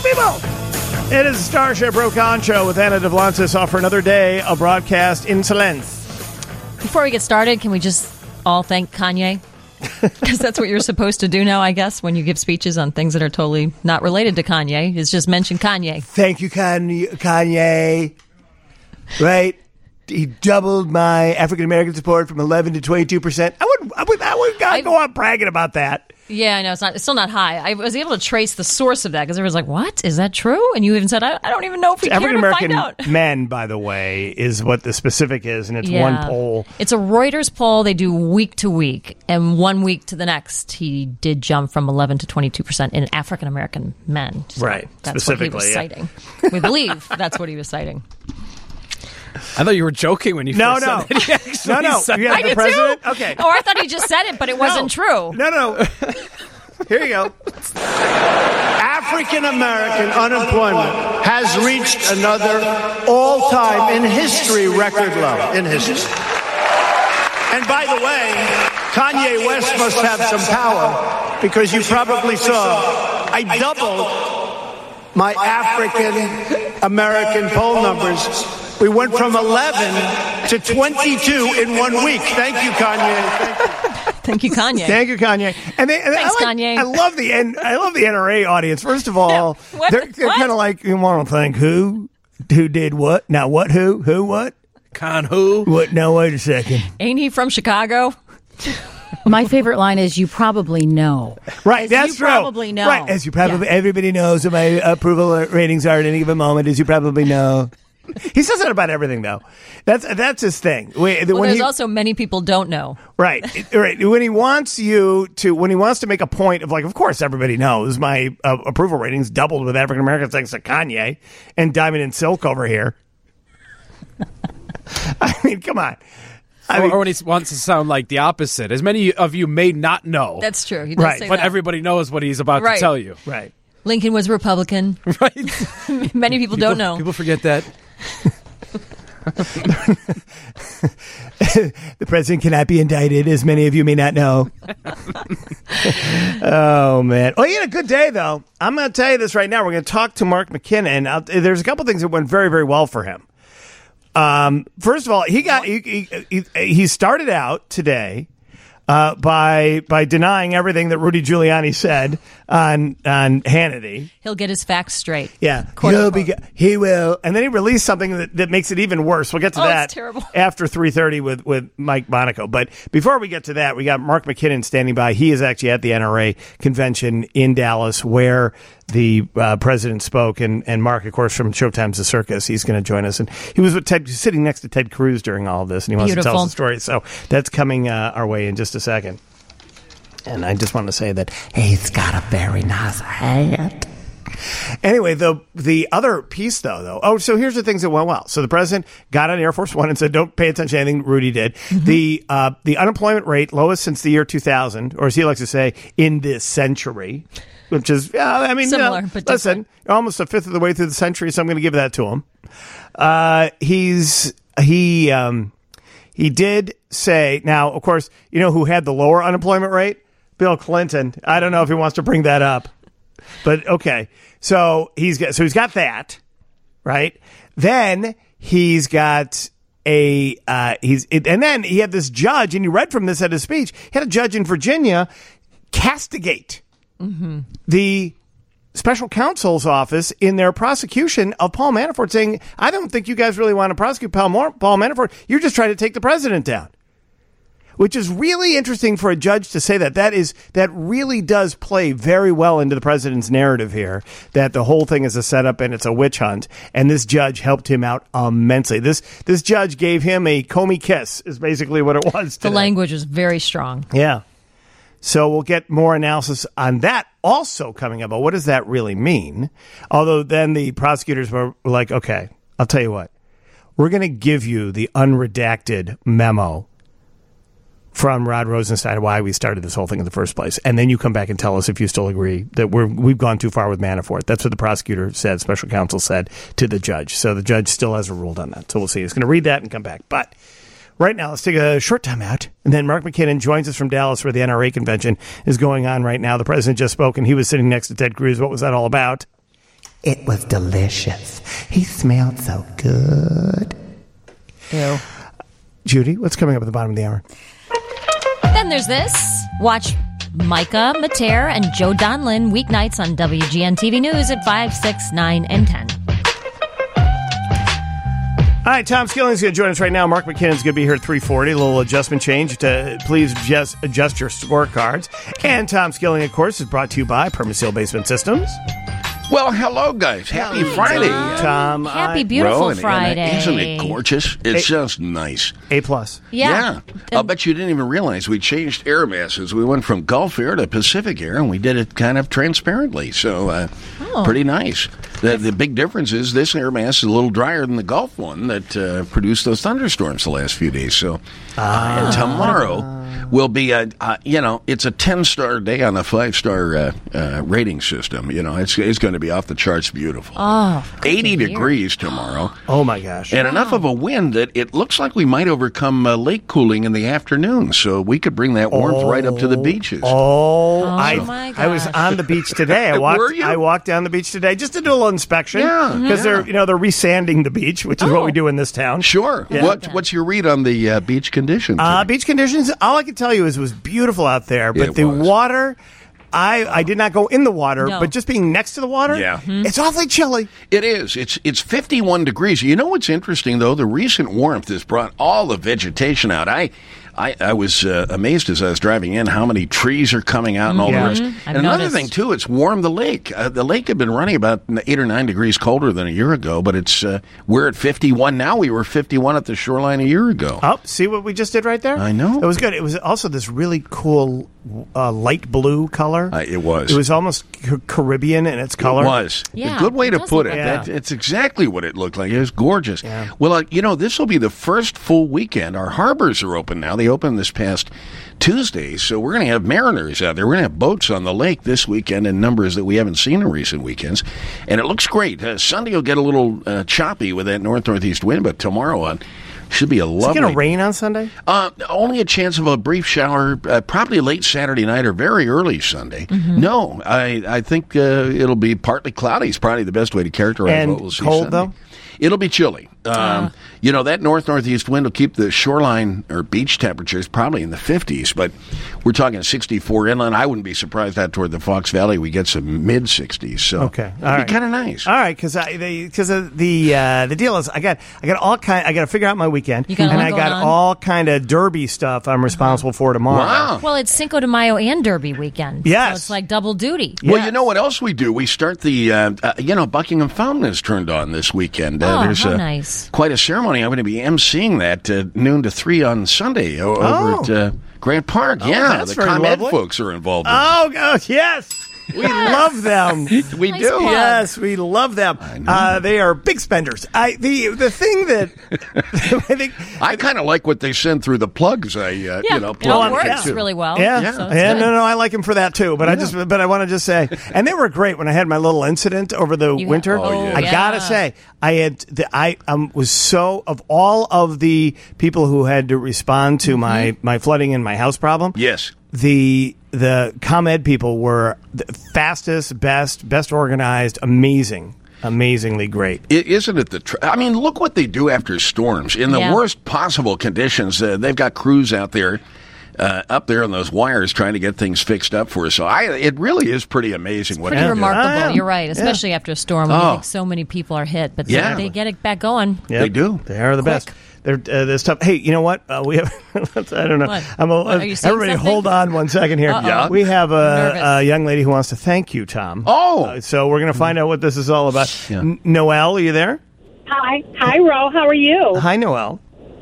people! It is the Starship Rokon Show with Anna Devlantis off for another day of broadcast insolence. Before we get started, can we just all thank Kanye? Because that's what you're supposed to do now, I guess, when you give speeches on things that are totally not related to Kanye, is just mention Kanye. Thank you, Kanye. Right? He doubled my African-American support from 11 to 22%. I would go on bragging about that. Yeah, I know. It's still not high. I was able to trace the source of that because everyone's like, what? Is that true? And you even said, I don't even know if we care to find out. African-American men, by the way, is what the specific is, and it's one poll. It's a Reuters poll. They do week to week, and 1 week to the next, he did jump from 11 to 22% in African-American men. So right, that's what he was citing. We believe that's what he was citing. I thought you were joking when you first said that. He actually said I did president? Too. Okay. Oh, I thought he just said it, but it wasn't true. No. Here you go. African American unemployment has reached another all-time in history record low in history. And by the way, Kanye West must have some power because you probably saw I doubled my African American poll numbers. We went from 11 to 22 in 1 week. Thank you, Kanye. Thank you, Kanye. Thank you, Kanye. Thanks, Kanye. I love the NRA audience. First of all, they're kind of like, you want to thank who did what? Now what? Who what? Con who? What? Now wait a second. Ain't he from Chicago? My favorite line is, "You probably know." Right, that's true. Probably know. Right, as you probably everybody knows what my approval ratings are at any given moment. As you probably know. He says that about everything, though. That's his thing. There's also many people don't know. Right. When he wants to make a point of like, of course, everybody knows my approval ratings doubled with African Americans thanks to Kanye and Diamond and Silk over here. I mean, come on. Or when he wants to sound like the opposite. As many of you may not know. That's true. He does say but that. Everybody knows what he's about to tell you. Right. Lincoln was Republican. Right. Many people don't know. People forget that. The president cannot be indicted, as many of you may not know. Oh, man. Oh, he had a good day, though. I'm going to tell you this right now. We're going to talk to Mark McKinnon. There's a couple things that went very, very well for him. First of all, he started out today by denying everything that Rudy Giuliani said on Hannity. He'll get his facts straight. Yeah, he will. And then he released something that makes it even worse. We'll get to that it's terrible. After 3:30 with Mike Monaco. But before we get to that, we got Mark McKinnon standing by. He is actually at the NRA convention in Dallas where the president spoke. And Mark, of course, from Showtime's The Circus, he's going to join us. And he was with sitting next to Ted Cruz during all of this, and he wants to tell us the story. So that's coming our way in just a second. And I just want to say that he's got a very nice hat. Anyway, the other piece, though. So here's the things that went well. So the president got on Air Force One and said, don't pay attention to anything Rudy did. Mm-hmm. The unemployment rate, lowest since the year 2000, or as he likes to say, in this century, which is, similar, but listen, almost a fifth of the way through the century, so I'm going to give that to him. He did say, now, of course, you know who had the lower unemployment rate? Bill Clinton. I don't know if he wants to bring that up, but okay. So he's got that, right? Then he's got and then he had this judge, and he read from this at his speech. He had a judge in Virginia castigate the special counsel's office in their prosecution of Paul Manafort, saying, I don't think you guys really want to prosecute Paul Manafort. You're just trying to take the president down. Which is really interesting for a judge to say that. That really does play very well into the president's narrative here, that the whole thing is a setup and it's a witch hunt. And this judge helped him out immensely. This judge gave him a Comey kiss, is basically what it was today. The language was very strong. Yeah. So we'll get more analysis on that also coming up. But what does that really mean? Although then the prosecutors were like, okay, I'll tell you what. We're going to give you the unredacted memo from Rod Rosenstein why we started this whole thing in the first place. And then you come back and tell us if you still agree that we've gone too far with Manafort. That's what the prosecutor said, special counsel said to the judge. So the judge still hasn't ruled on that. So we'll see. He's going to read that and come back. But right now, let's take a short time out. And then Mark McKinnon joins us from Dallas where the NRA convention is going on right now. The president just spoke and he was sitting next to Ted Cruz. What was that all about? It was delicious. He smelled so good. Ew. Judy, what's coming up at the bottom of the hour? Then there's this. Watch Micah Mater and Joe Donlin weeknights on WGN TV News at 5, 6, 9, and 10. All right, Tom Skilling's going to join us right now. Mark McKinnon's going to be here at 3:40. A little adjustment change to please just adjust your scorecards. And Tom Skilling, of course, is brought to you by Permaseal Basement Systems. Well, hello, guys. Happy Friday. Tom, Happy beautiful And Friday. isn't it gorgeous? It's just nice. A+. Yeah. I'll bet you didn't even realize we changed air masses. We went from Gulf Air to Pacific Air, and we did it kind of transparently. So, pretty nice. The big difference is this air mass is a little drier than the Gulf one that produced those thunderstorms the last few days. So, and tomorrow will be it's a 10-star day on the 5-star rating system. You know, it's going to be off the charts beautiful. Oh, 80 degrees tomorrow. Oh, my gosh. And enough of a wind that it looks like we might overcome lake cooling in the afternoon, so we could bring that warmth right up to the beaches. my I was gosh. on the beach today. Were you? I walked down the beach today just to do a little inspection. Yeah. Because they're resanding the beach, which is what we do in this town. Sure. Yeah. What's your read on the beach conditions? Beach conditions, all I can tell you is it was beautiful out there, but It the was. water, I did not go in the water, No. but just being next to the water, Yeah. it's awfully chilly. It is. It's 51 degrees. You know what's interesting, though? The recent warmth has brought all the vegetation out. I was amazed as I was driving in how many trees are coming out and all the rest. I've And another noticed. thing, too, it's warmed the lake. The lake had been running about 8 or 9 degrees colder than a year ago, but we're at 51 now. We were 51 at the shoreline a year ago. Oh, see what we just did right there? I know. It was good. It was also this really cool light blue color. It was. It was almost Caribbean in its color. It was. Yeah, A good way it to does put look it. like that. It's exactly what it looked like. It was gorgeous. Yeah. Well, this will be the first full weekend. Our harbors are open now. They opened this past Tuesday, so we're going to have mariners out there. We're going to have boats on the lake this weekend in numbers that we haven't seen in recent weekends. And it looks great. Sunday will get a little choppy with that north-northeast wind, but tomorrow on should be a Is it lovely... going to rain on Sunday? Only a chance of a brief shower, probably late Saturday night or very early Sunday. No, I think it'll be partly cloudy. It's probably the best way to characterize And what we'll see cold, Sunday. though? It'll be chilly. That north-northeast wind will keep the shoreline or beach temperatures probably in the 50s, but we're talking 64 inland. I wouldn't be surprised out toward the Fox Valley we get some mid-60s. So Okay. All it'll right. be kind of nice. All right, because the deal is I got all kind. I got to figure out my weekend, You got a and lot I going got on? all kind of derby stuff I'm responsible for tomorrow. Wow. Well, it's Cinco de Mayo and Derby weekend. Yes. So it's like double duty. Well, Yes. you know what else we do? We start the, Buckingham Fountain is turned on this weekend. Oh, There's how nice. quite a ceremony. I'm going to be emceeing that noon to 3 on Sunday over at Grant Park. that's the very ComEd lovely. folks are involved. Oh gosh, yes. We love them. We Nice do. plug. Yes, we love them. They are big spenders. The thing that I think. I kind of like what they send through the plugs. Yeah, plug it all in works too. really well. Yeah, So it's yeah, good. no, I like him for that too. But I want to just say, and they were great when I had my little incident over the You had- winter. oh, I yeah. gotta say, I was so of all of the people who had to respond to my flooding and my house problem. Yes. The ComEd people were the fastest, best organized, amazingly great. Isn't it I mean, look what they do after storms. In the Yeah. worst possible conditions, they've got crews out there up there on those wires trying to get things fixed up for us. So it really is pretty amazing what Pretty they do. remarkable. Yeah. You're right, especially after a storm when you Oh. think so many people are hit. But Yeah. they get it back going. Yep. They do. They are the best. They're tough. Hey, you know what? We have. I don't know. What? Are you saying everybody, something? hold on one second here. Uh-oh. Yeah. We have Nervous. a young lady who wants to thank you, Tom. Oh. So we're going to find out what this is all about. Yeah. Noelle, are you there? Hi, Ro. How are you? Hi, Noelle.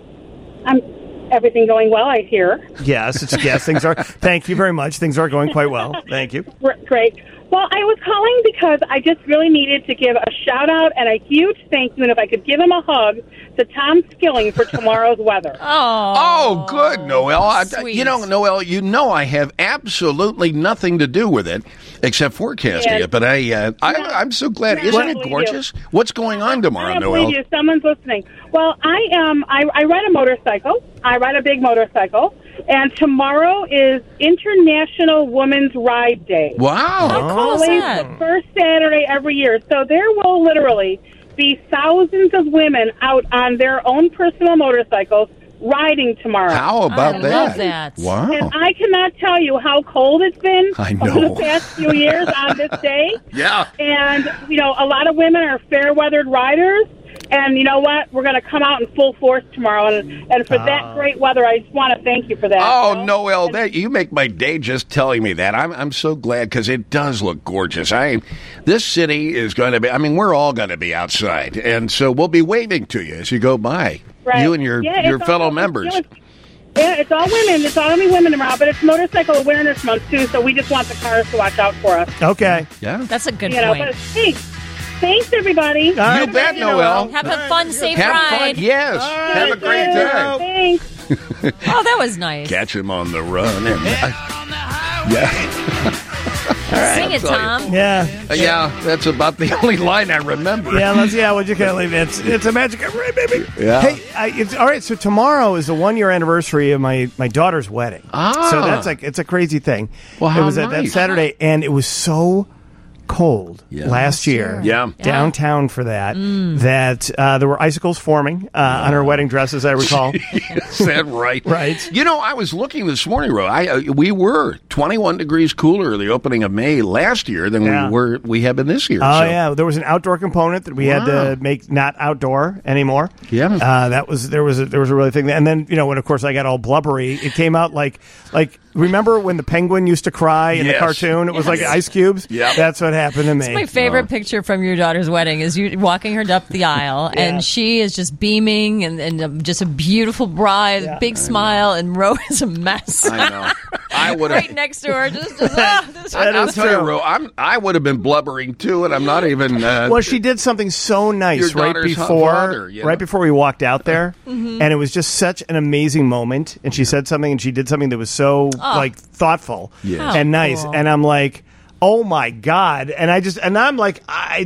Everything going well, I hear. Yes, things are. Thank you very much. Things are going quite well. Thank you. Great. Well, I was calling because I just really needed to give a shout out and a huge thank you, and if I could give him a hug, to Tom Skilling for tomorrow's weather. Oh, good, Noelle. Sweet. Noelle, I have absolutely nothing to do with it except forecasting Yes. it. But I'm so glad. Yeah, Isn't I it believe gorgeous? What's going on tomorrow, I don't Noelle? believe you. Someone's listening. Well, I ride a motorcycle. I ride a big motorcycle, And tomorrow is International Women's Ride Day. Wow. How cool is Always that? the first Saturday every year. So there will literally be thousands of women out on their own personal motorcycles riding tomorrow. How about I that? love that. Wow. And I cannot tell you how cold it's been I know. over the past few years on this day. Yeah. And, a lot of women are fair-weathered riders. And you know what? We're going to come out in full force tomorrow. And for that great weather, I just want to thank you for that. Oh, Noel, that you make my day just telling me that. I'm so glad because it does look gorgeous. This city is going to be. I mean, we're all going to be outside, and so we'll be waving to you as you go by. Right. You and your fellow members. Yeah, it's all women. It's all only women tomorrow, but it's Motorcycle Awareness Month too. So we just want the cars to watch out for us. Okay. Yeah. That's a good But point. thanks everybody. You bet, Noel. Have a fun, safe Have ride. fun. Yes. Have a great time. Thanks. Oh, that was nice. Catch him on the run. Yeah. Sing it, Tom. Yeah. Yeah, that's about the only line I remember. Yeah, we'll just kind of leave it. It's a magic right, baby. Yeah. Hey, all right. So tomorrow is the 1-year anniversary of my daughter's wedding. Ah. So it's a crazy thing. Well, how it was that nice. Saturday, and it was so cold last year. Yeah. Downtown for that. That there were icicles forming on her wedding dress, as I recall. Is that right? Right. You know, I was looking this morning, Ro. We were 21 degrees cooler the opening of May last year than we have been this year. Oh, so. yeah. There was an outdoor component that we had to make not outdoor anymore. Yeah. There was a really thing. And then, when, of course, I got all blubbery, it came out like remember when the penguin used to cry in the cartoon? It was like ice cubes? Yeah. That's what happened to me. My favorite picture from your daughter's wedding is you walking her up the aisle, and she is just beaming and just a beautiful bride, big smile, and Ro is a mess. I know. I would have. Right next to her, just I'll tell you, Ro, I would have been blubbering too, and I'm not even. Well, she did something so nice Your daughter's father, right before we walked out there, and it was just such an amazing moment. And she said something, and she did something that was so thoughtful and nice. Cool. And I'm like, oh my God! And I'm like,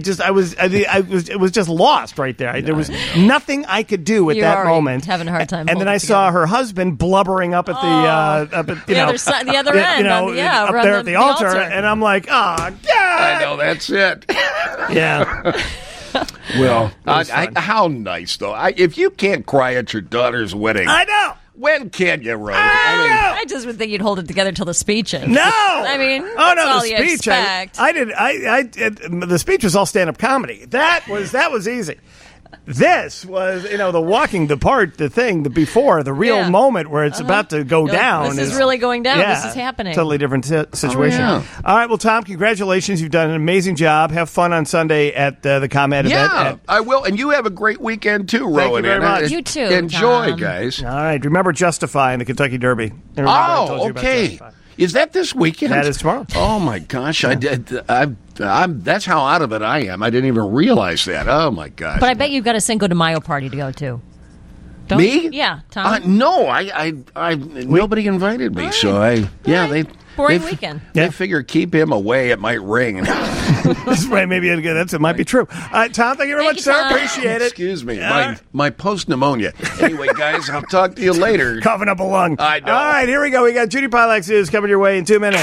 it was just lost right there. There was nothing I could do at You're that already moment. having a hard time And then holding I it saw together. her husband blubbering up at the other side, the other end, up around there at the altar, and I'm like, oh God! I know that's it. Yeah. Well, how nice though. If you can't cry at your daughter's wedding, I know. When can you, Ro? I just would think you'd hold it together till the speech ends. No, I mean, oh that's no, all the you speech. expect. I did. The speech was all stand-up comedy. That was easy. This was, the walking, the part, the thing, the before, the real moment where it's about to go down. This is really going down. This is happening. Totally different situation. Oh, yeah. All right, well, Tom, congratulations. You've done an amazing job. Have fun on Sunday at the ComEd event. Yeah, I will. And you have a great weekend too, Ro. Thank you very much. You too, Enjoy, Tom. guys. All right, remember Justify in the Kentucky Derby. And remember I told you about okay. Justify. Is that this weekend? That is tomorrow. Oh my gosh! I did. That's how out of it I am. I didn't even realize that. Oh my gosh! But I bet you've got a Cinco de Mayo party to go to. Don't Me? you? Yeah, Tom. No, nobody invited me, so they Boring weekend. They figure keep him away, it might ring. That's right. Maybe it might be true. Tom, thank you very much, sir. Tom. Appreciate it. Excuse me, my post pneumonia. Anyway, guys, I'll talk to you later. Coughing up a lung. I know. All right, here we go. We got Judy Pilax is coming your way in 2 minutes.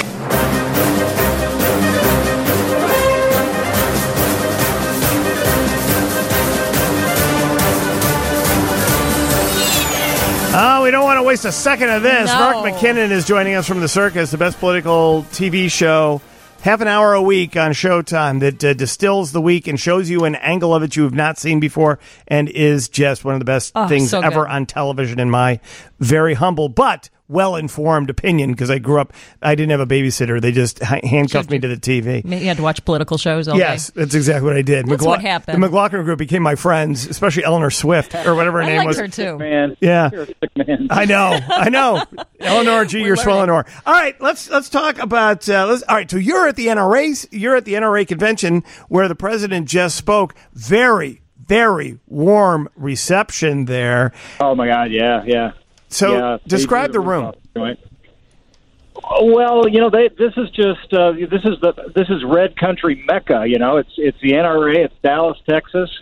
Oh, we don't want to waste a second of this. No. Mark McKinnon is joining us from The Circus, the best political TV show. Half an hour a week on Showtime that distills the week and shows you an angle of it you have not seen before and is just one of the best things so ever good. on television in my very humble but well-informed opinion, because I grew up, I didn't have a babysitter. They just handcuffed me to the TV. You had to watch political shows all Yes, that's exactly what I did. That's what happened. The McLaughlin group became my friends, especially Eleanor Swift, or whatever her day. name I was. liked her too. Man, Yeah. you're a sick man. I know. Eleanor G, you're Swellenor. All right, let's talk about. All right, so you're at the NRA. You're at the NRA convention where the president just spoke. Very, very warm reception there. Oh my God, yeah. So Yeah, describe they the do room. joint. Well, this is just this is Red Country Mecca. It's the NRA. It's Dallas, Texas.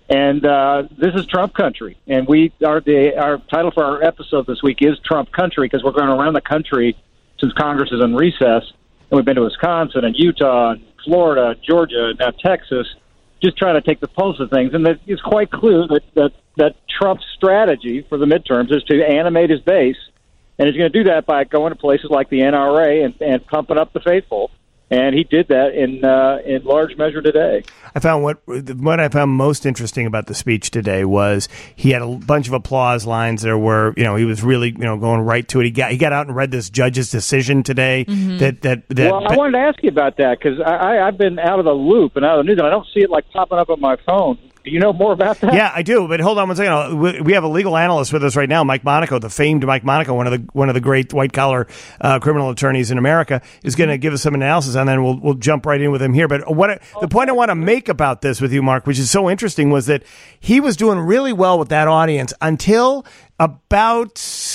And this is Trump country. And our title for our episode this week is Trump country, because we're going around the country since Congress is in recess. And we've been to Wisconsin and Utah and Florida, Georgia, now Texas, just trying to take the pulse of things. And it's quite clear that Trump's strategy for the midterms is to animate his base. And he's going to do that by going to places like the NRA and pumping up the faithful. And he did that in large measure today. I found what I found most interesting about the speech today was he had a bunch of applause lines. There were, he was really, going right to it. He got out and read this judge's decision today. Mm-hmm. Well, I wanted to ask you about that, because I've been out of the loop and out of the news, and I don't see it popping up on my phone. Do you know more about that? Yeah, I do. But hold on one second. We have a legal analyst with us right now, Mike Monaco, the famed Mike Monaco, one of the great white collar criminal attorneys in America, is going to give us some analysis, and then we'll jump right in with him here. But the point I want to make about this with you, Mark, which is so interesting, was that he was doing really well with that audience until about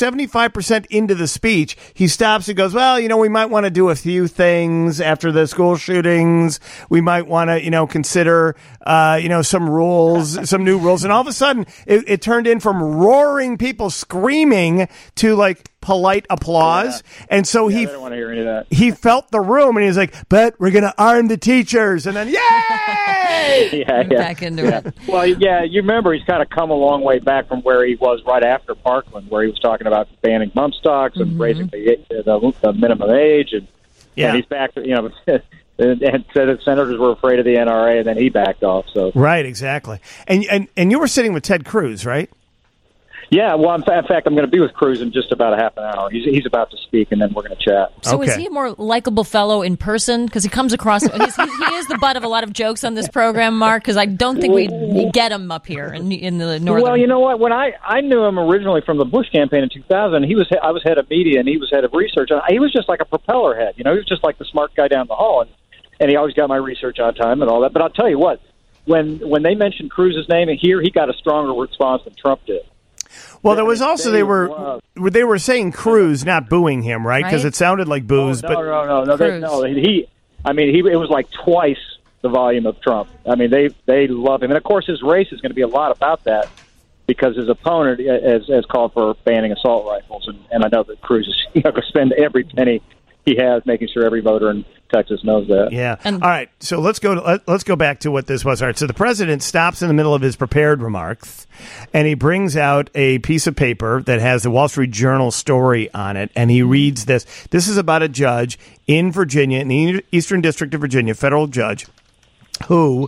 75% into the speech, he stops and goes, well, we might want to do a few things after the school shootings. We might want to, consider, some rules, some new rules. And all of a sudden, it turned in from roaring people screaming to polite applause. Yeah. And so I don't want to hear any of that. He felt the room and he was like, but we're going to arm the teachers. And then, yay! Back into it. Well, yeah, you remember he's kind of come a long way back from where he was right after Parkland, where he was talking about banning bump stocks and raising the minimum age. And he's back to, and said that senators were afraid of the NRA, and then he backed off. So right, exactly. And you were sitting with Ted Cruz, right? Yeah, well, in fact, I'm going to be with Cruz in just about a half an hour. He's about to speak, and then we're going to chat. So is he a more likable fellow in person? Because he comes across, he is the butt of a lot of jokes on this program, Mark, because I don't think we get him up here in the northern. Well, you know what? When I knew him originally from the Bush campaign in 2000, I was head of media, and he was head of research. And he was just like a propeller head. He was just like the smart guy down the hall, and he always got my research on time and all that. But I'll tell you what, when they mentioned Cruz's name here, he got a stronger response than Trump did. Well, there was also they were saying Cruz, not booing him, right? Because it sounded like boos. No. It was like twice the volume of Trump. I mean, they love him, and of course, his race is going to be a lot about that, because his opponent has called for banning assault rifles, and I know that Cruz is going to spend every penny he has making sure every voter in Texas knows that. Yeah. All right. So let's go back to what this was. All right. So the president stops in the middle of his prepared remarks, and he brings out a piece of paper that has the Wall Street Journal story on it, and he reads this. This is about a judge in Virginia, in the Eastern District of Virginia, federal judge, who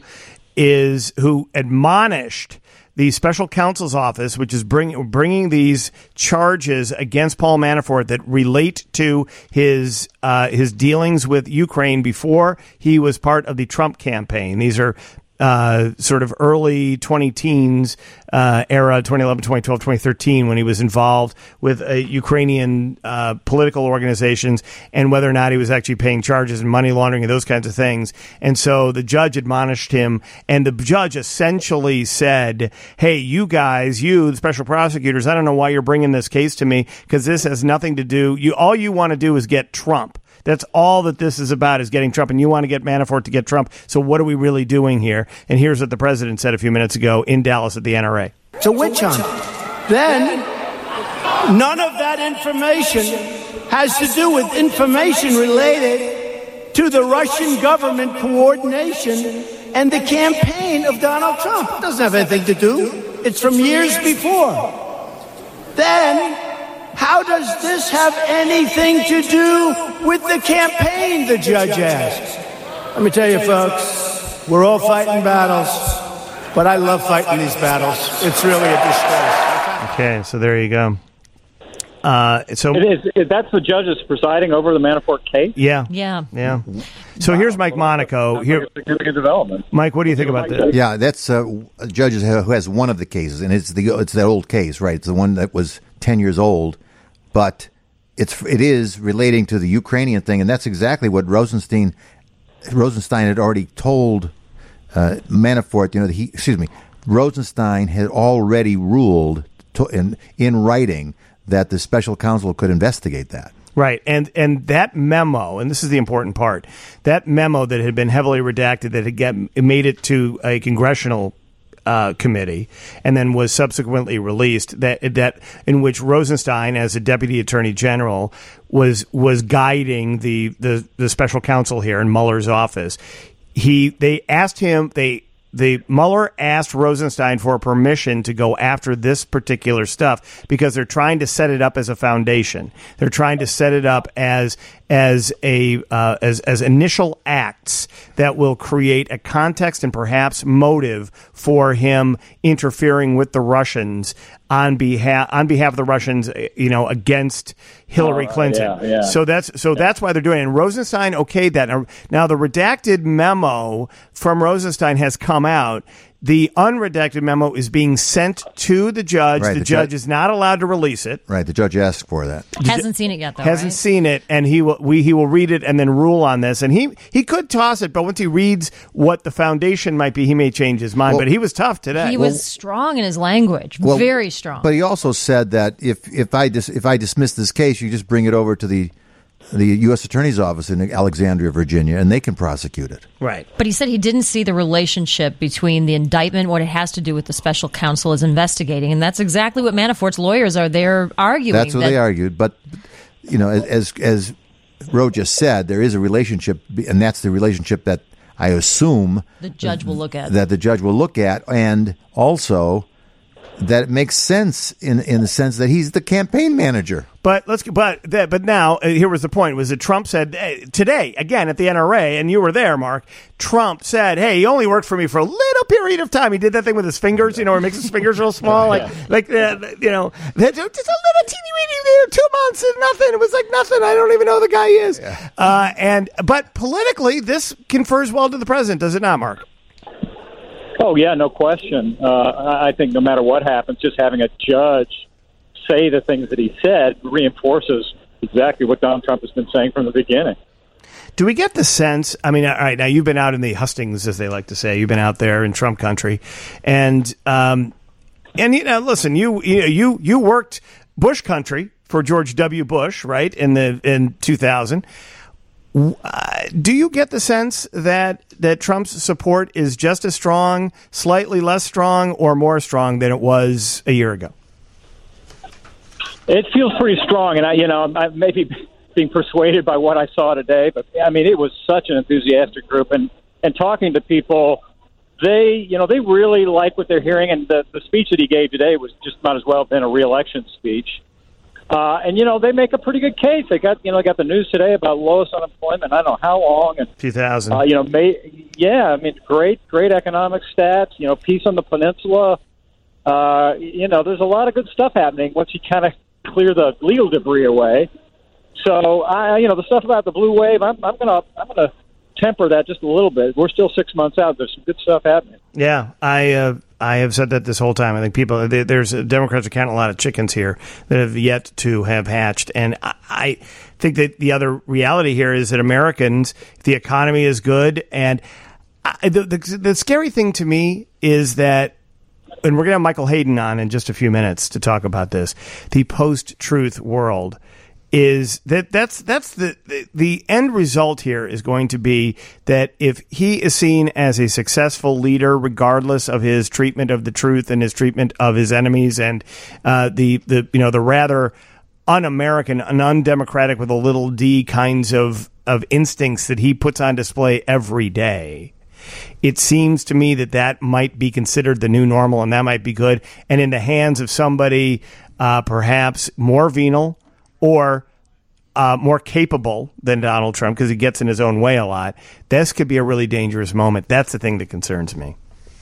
admonished the special counsel's office, which is bringing these charges against Paul Manafort that relate to his dealings with Ukraine before he was part of the Trump campaign. These are sort of early 20-teens era, 2011, 2012, 2013, when he was involved with Ukrainian political organizations, and whether or not he was actually paying charges and money laundering and those kinds of things. And so the judge admonished him, and the judge essentially said, hey, you guys, the special prosecutors, I don't know why you're bringing this case to me, because this has nothing to do, all you want to do is get Trump. That's all that this is about, is getting Trump, and you want to get Manafort to get Trump. So what are we really doing here? And here's what the president said a few minutes ago in Dallas at the NRA. It's a witch hunt. Then, none of that information has to do with information related to the Russian government coordination and the campaign of Donald Trump. It doesn't have anything to do. It's from years before. Then, how does this have anything to do with the campaign, the judge asked. Let me tell you, folks, we're all fighting battles, but I love fighting these battles. It's really a disgrace. Okay, so there you go. So it is. That's the judges presiding over the Manafort case? Yeah. So here's Mike Monaco. Here, significant development. Mike, what do you think about this? Yeah, that's judges who has one of the cases, and it's that old case, right? It's the one that was 10 years old. But it is relating to the Ukrainian thing, and that's exactly what Rosenstein had already told Manafort. Rosenstein had already ruled in writing that the special counsel could investigate that. Right, and that memo, and this is the important part, that memo that had been heavily redacted, that had made it to a congressional committee, and then was subsequently released. That in which Rosenstein, as a deputy attorney general, was guiding the special counsel here in Mueller's office. Mueller asked Rosenstein for permission to go after this particular stuff because they're trying to set it up as a foundation. They're trying to set it up as initial acts that will create a context and perhaps motive for him interfering with the Russians on behalf of the Russians, against Hillary Clinton. Yeah. So that's why they're doing it. And Rosenstein okayed that. Now the redacted memo from Rosenstein has come out. The unredacted memo is being sent to the judge. Right, the judge is not allowed to release it. Right. The judge asked for that. Hasn't seen it yet, though. Hasn't right? seen it, and he will read it and then rule on this. And he could toss it, but once he reads what the foundation might be, he may change his mind. But he was tough today. He was strong in his language, very strong. But he also said that if I dismiss this case, you just bring it over to the U.S. Attorney's Office in Alexandria, Virginia, and they can prosecute it. Right. But he said he didn't see the relationship between the indictment, what it has to do with the special counsel is investigating. And that's exactly what Manafort's lawyers are there arguing. That's what they argued. But, as Ro just said, there is a relationship, and that's the relationship that I assume the judge will look at. That the judge will look at, and also that it makes sense in the sense that he's the campaign manager. But now here was the point: was that Trump said today again at the NRA, and you were there, Mark. Trump said, "Hey, he only worked for me for a little period of time. He did that thing with his fingers, where he makes his fingers real small, just a little teeny weeny 2 months is nothing. It was like nothing. I don't even know who the guy is." Yeah. But politically, this confers well to the president, does it not, Mark? Oh, yeah, no question. I think no matter what happens, just having a judge say the things that he said reinforces exactly what Donald Trump has been saying from the beginning. Do we get the sense, all right, now you've been out in the hustings, as they like to say. You've been out there in Trump country. And listen, you worked Bush country for George W. Bush, right, in 2000. Do you get the sense that Trump's support is just as strong, slightly less strong, or more strong than it was a year ago? It feels pretty strong, and I may be being persuaded by what I saw today, but it was such an enthusiastic group, and talking to people, they really like what they're hearing, and the speech that he gave today was just might as well have been a re-election speech. They make a pretty good case. They got the news today about lowest unemployment. I don't know how long. And 2000. Great economic stats. Peace on the peninsula. There's a lot of good stuff happening once you kind of clear the legal debris away. So the stuff about the blue wave, I'm gonna temper that just a little bit. We're still 6 months out. There's some good stuff happening. Yeah, I have said that this whole time. I think Democrats are counting a lot of chickens here that have yet to have hatched. And I think that the other reality here is that Americans, the economy is good. And the scary thing to me is that, and we're going to have Michael Hayden on in just a few minutes to talk about this, the post-truth world. Is that's the end result here is going to be that if he is seen as a successful leader, regardless of his treatment of the truth and his treatment of his enemies, and the rather un-American and undemocratic with a little d kinds of instincts that he puts on display every day, it seems to me that might be considered the new normal, and that might be good. And in the hands of somebody perhaps more venal or more capable than Donald Trump, because he gets in his own way a lot, this could be a really dangerous moment. That's the thing that concerns me.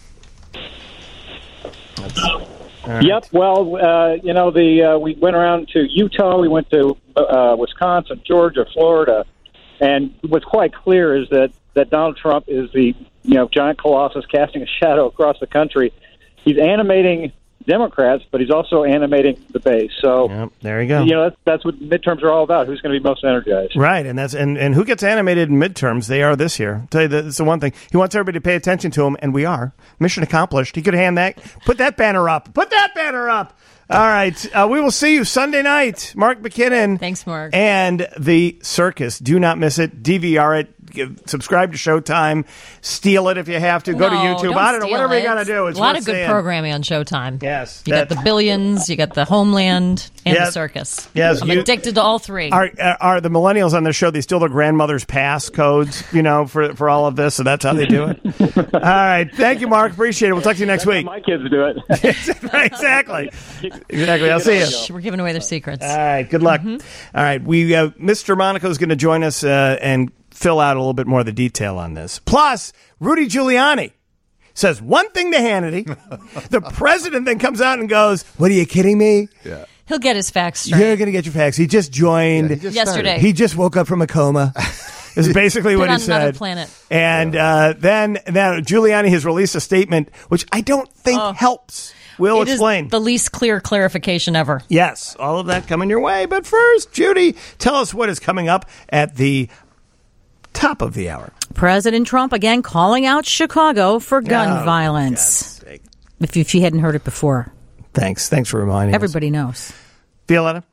Right. Yep. Well, we went around to Utah, we went to Wisconsin, Georgia, Florida, and what's quite clear is that Donald Trump is the giant colossus casting a shadow across the country. He's animating Democrats, but he's also animating the base. So there you go. That's what midterms are all about. Who's going to be most energized? Right, and that's and who gets animated in midterms? They are this year. I'll tell you, that's the one thing. He wants everybody to pay attention to him, and we are. Mission accomplished. He could put that banner up. Put that banner up. All right, we will see you Sunday night. Mark McKinnon. Thanks, Mark. And the circus. Do not miss it. DVR it. subscribe to Showtime, steal it if you have to. Go to YouTube. I don't know, whatever you got to do. It's a lot of worth good seeing. programming on Showtime. Yes. You got the Billions, you got the Homeland, and Yes. the Circus. Yes, I'm addicted to all three. Are the millennials on their show, they steal their grandmother's pass codes, for all of this, so that's how they do it? All right. Thank you, Mark. Appreciate it. We'll talk to you next week. My kids do it. Exactly. I'll see you. Shh, we're giving away their secrets. All right. Good luck. All right. Mr. Monaco is going to join us and fill out a little bit more of the detail on this. Plus, Rudy Giuliani says one thing to Hannity. The president then comes out and goes, "What, are you kidding me? Yeah. He'll get his facts straight. You're going to get your facts. He just joined. Yesterday. He just woke up from a coma." Is basically what he said. On another planet. And then Giuliani has released a statement, which I don't think helps. We'll explain. The least clear clarification ever. Yes, all of that coming your way. But first, Judy, tell us what is coming up at the top of the hour. President Trump again calling out Chicago for gun violence. If you hadn't heard it before. Thanks for reminding Everybody knows. Violetta?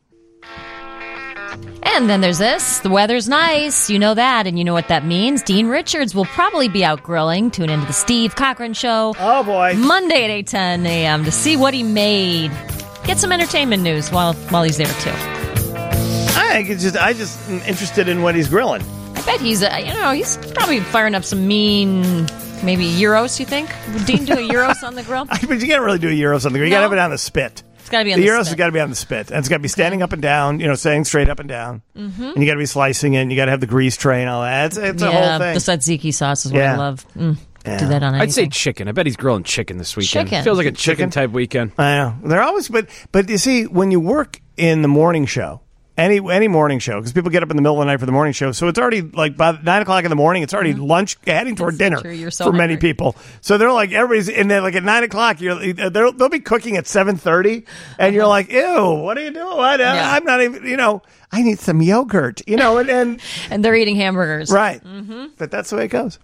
And then there's this. The weather's nice. You know that, and you know what that means. Dean Richards will probably be out grilling. Tune into the Steve Cochran Show. Oh, boy. Monday at 8:10 a.m. to see what he made. Get some entertainment news while he's there, too. I just am interested in what he's grilling. I bet he's probably firing up some mean, maybe gyros, you think? Would Dean do a gyros on the grill? But you can't really do a gyros on the grill. You got to have it on the spit. It's got to be on the gyros spit. has got to be on the spit. And it's got to be standing up and down, staying straight up and down. Mm-hmm. And you got to be slicing it, and you got to have the grease tray and all that. It's a whole thing. The tzatziki sauce is what I love. Do that on anything. I'd say chicken. I bet he's grilling chicken this weekend. Chicken. Feels like a chicken type weekend. I know. They're always, but you see, when you work in the morning show, any morning show, because people get up in the middle of the night for the morning show, so it's already like by 9 o'clock in the morning, it's already lunch, heading toward dinner for many people. So they're like, everybody's in there, like at 9 o'clock, they'll be cooking at 7:30, and you're like, ew, what are you doing? I'm not even, I need some yogurt, and and they're eating hamburgers, right? Mm-hmm. But that's the way it goes.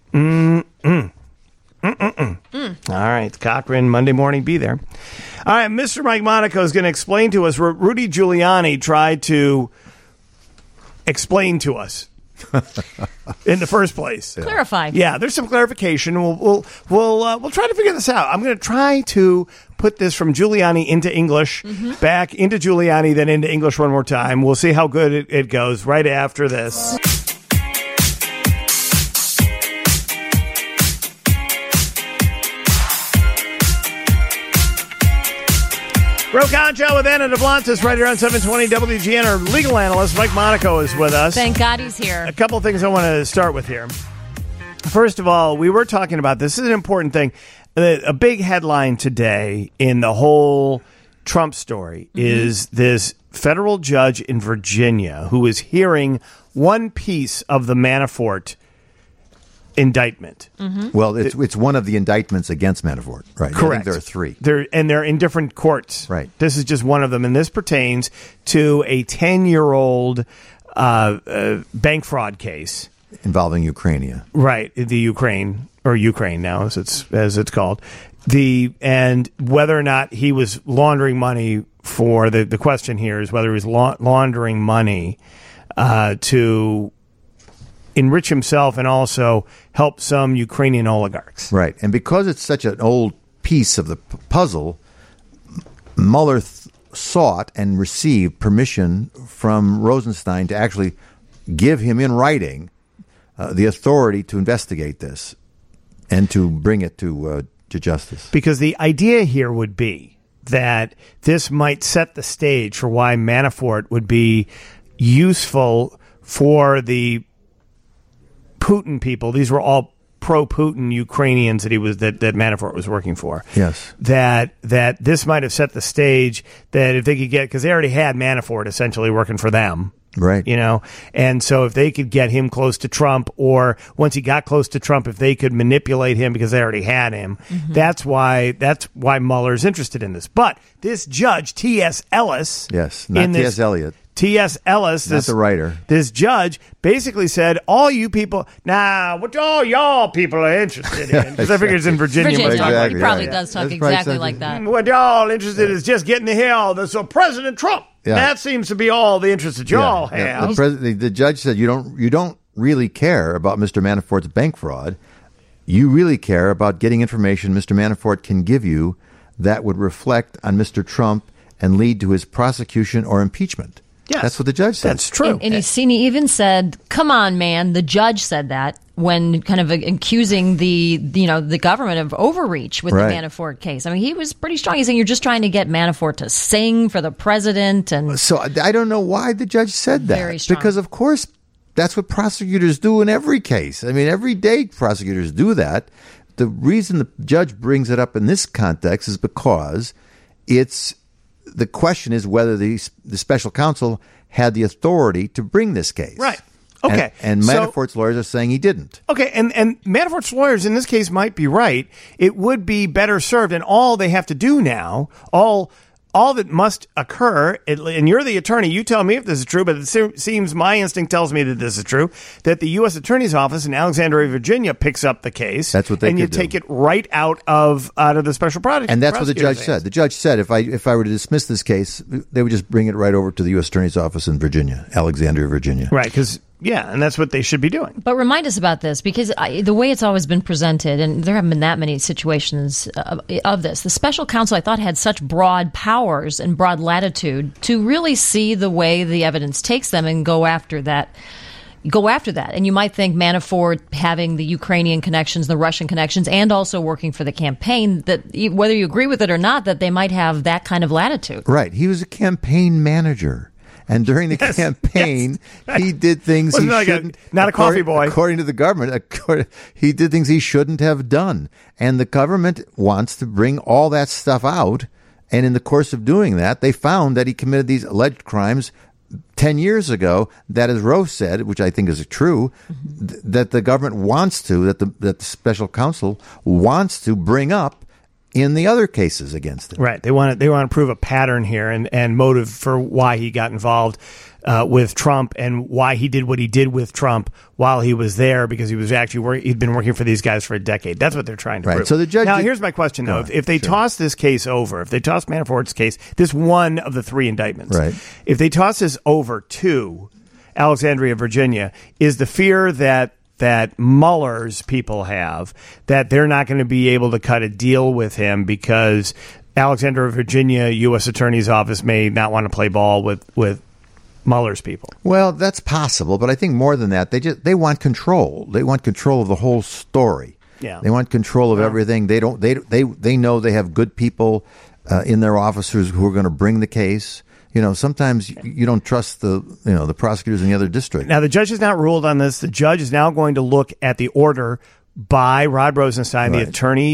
All right, Cochran, Monday morning, be there. All right, Mr. Mike Monaco is going to explain to us what Rudy Giuliani tried to explain to us in the first place. Clarify. Yeah, there's some clarification. We'll try to figure this out. I'm going to try to put this from Giuliani into English, back into Giuliani, then into English one more time. We'll see how good it goes right after this. Rocancho with Anna DeBlantis right here on 720 WGN. Our legal analyst, Mike Monaco, is with us. Thank God he's here. A couple of things I want to start with here. First of all, we were talking about this. This is an important thing. A big headline today in the whole Trump story is this federal judge in Virginia who is hearing one piece of the Manafort indictment. Well, it's one of the indictments against Manafort, right? Correct. I think there are three. They're in different courts. Right. This is just one of them, and this pertains to a 10-year-old bank fraud case involving Ukraine. Right, the Ukraine now, as it's called. And whether or not he was laundering money for the question here is whether he was laundering money to enrich himself and also help some Ukrainian oligarchs. Right. And because it's such an old piece of the puzzle, Mueller sought and received permission from Rosenstein to actually give him in writing the authority to investigate this and to bring it to justice. Because the idea here would be that this might set the stage for why Manafort would be useful for the Putin people. These were all pro-Putin Ukrainians that that Manafort was working for. Yes. That this might have set the stage that if they could get, because they already had Manafort essentially working for them. Right. And so if they could get him close to Trump, or once he got close to Trump, if they could manipulate him because they already had him, that's why Mueller's interested in this. But this judge, T.S. Ellis. Yes, not T.S. Eliot. T.S. Ellis, not the writer. This judge basically said, all you people, what all y'all people are interested in. Because I figure it's in Virginia. Exactly, he probably does talk exactly like that. What y'all interested in is just getting to hear all this. So President Trump, that seems to be all the interest that y'all have. The judge said, you don't really care about Mr. Manafort's bank fraud. You really care about getting information Mr. Manafort can give you that would reflect on Mr. Trump and lead to his prosecution or impeachment. Yes. That's what the judge said. That's true. And he even said, "Come on, man." The judge said that when kind of accusing the government of overreach with Right. the Manafort case. I mean, he was pretty strong. He's saying you're just trying to get Manafort to sing for the president, and So I don't know why the judge said that. Very strong. Because, of course, that's what prosecutors do in every case. I mean, every day prosecutors do that. The reason the judge brings it up in this context is because the question is whether the special counsel had the authority to bring this case. Right. Okay. And Manafort's lawyers are saying he didn't. Okay, and Manafort's lawyers in this case might be right. It would be better served, and all they have to do now, all that must occur, and you're the attorney, you tell me if this is true, but it seems my instinct tells me that this is true, that the U.S. Attorney's Office in Alexandria, Virginia picks up the case. That's what they and you could do. take it right out of the special project. And that's what the judge said. The judge said if I were to dismiss this case, they would just bring it right over to the U.S. Attorney's Office in Virginia, Alexandria, Virginia. Right, because, yeah, and that's what they should be doing. But remind us about this, because the way it's always been presented, and there haven't been that many situations of this, the special counsel, I thought, had such broad powers and broad latitude to really see the way the evidence takes them and go after that. And you might think Manafort having the Ukrainian connections, the Russian connections, and also working for the campaign, that whether you agree with it or not, that they might have that kind of latitude. Right. He was a campaign manager. And during the campaign, he did things he shouldn't. Not a coffee boy. According to the government, he did things he shouldn't have done. And the government wants to bring all that stuff out. And in the course of doing that, they found that he committed these alleged crimes 10 years ago. That, as Rose said, which I think is true, that the government wants to, that the special counsel wants to bring up in the other cases against him. Right. They want to prove a pattern here and motive for why he got involved with Trump and why he did what he did with Trump while he was there, because he was actually he'd been working for these guys for a decade. That's what they're trying to prove. So the judge. Now, here's my question though: if they toss this case over, if they toss Manafort's case, this one of the three indictments, right? If they toss this over to Alexandria, Virginia, is the fear that Mueller's people have that they're not going to be able to cut a deal with him because Alexandria, Virginia, U.S. Attorney's Office may not want to play ball with Mueller's people? Well, that's possible, but I think more than that, they want control. They want control of the whole story. Yeah. They want control of everything. They know they have good people in their officers who are going to bring the case. You know, sometimes you don't trust the prosecutors in the other district. Now, the judge has not ruled on this. The judge is now going to look at the order by Rod Rosenstein, Right.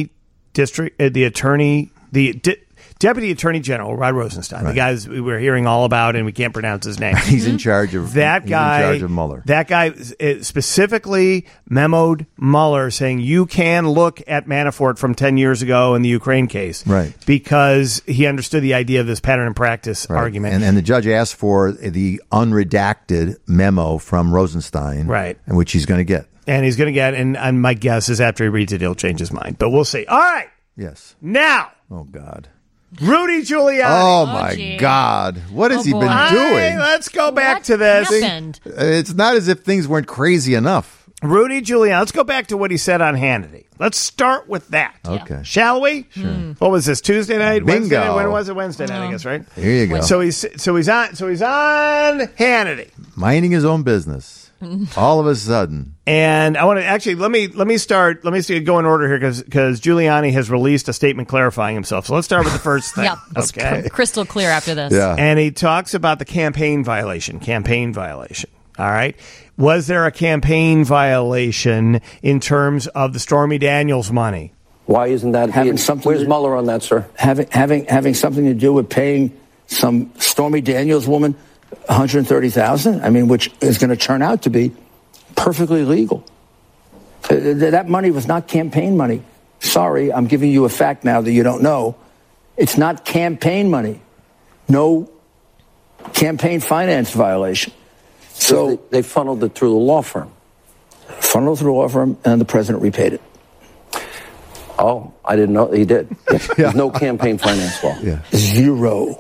the Deputy Attorney General Rod Rosenstein, the guy we're hearing all about and we can't pronounce his name. He's in charge of that guy. He's in charge of Mueller. That guy specifically memoed Mueller saying you can look at Manafort from 10 years ago in the Ukraine case, right? Because he understood the idea of this pattern and practice argument. And the judge asked for the unredacted memo from Rosenstein, right? And which he's going to get. And he's going to get, and my guess is after he reads it, he'll change his mind. But we'll see. All right. Yes. Now. Oh, God. Rudy Giuliani. Oh, my God. What has he been doing? Let's go back to this. Happened? It's not as if things weren't crazy enough. Rudy Giuliani. Let's go back to what he said on Hannity. Let's start with that. Okay. Shall we? Sure. What was this? Tuesday night? Bingo. Wednesday night? When was it? Wednesday night, I guess, right? Here you go. So he's on Hannity. Minding his own business. All of a sudden. And I want to actually let me go in order here because Giuliani has released a statement clarifying himself. So let's start with the first thing. Yep. Okay. Crystal clear after this. Yeah. And he talks about the campaign violation. All right. Was there a campaign violation in terms of the Stormy Daniels money? Why isn't that having something? Where's Mueller on that, sir? Having something to do with paying some Stormy Daniels woman $130,000. I mean, which is going to turn out to be perfectly legal. That money was not campaign money. Sorry, I'm giving you a fact now that you don't know. It's not campaign money. No campaign finance violation. So they funneled it through the law firm. Funneled through the law firm, and the president repaid it. Oh, I didn't know he did. There's no campaign finance law. Yeah. Zero.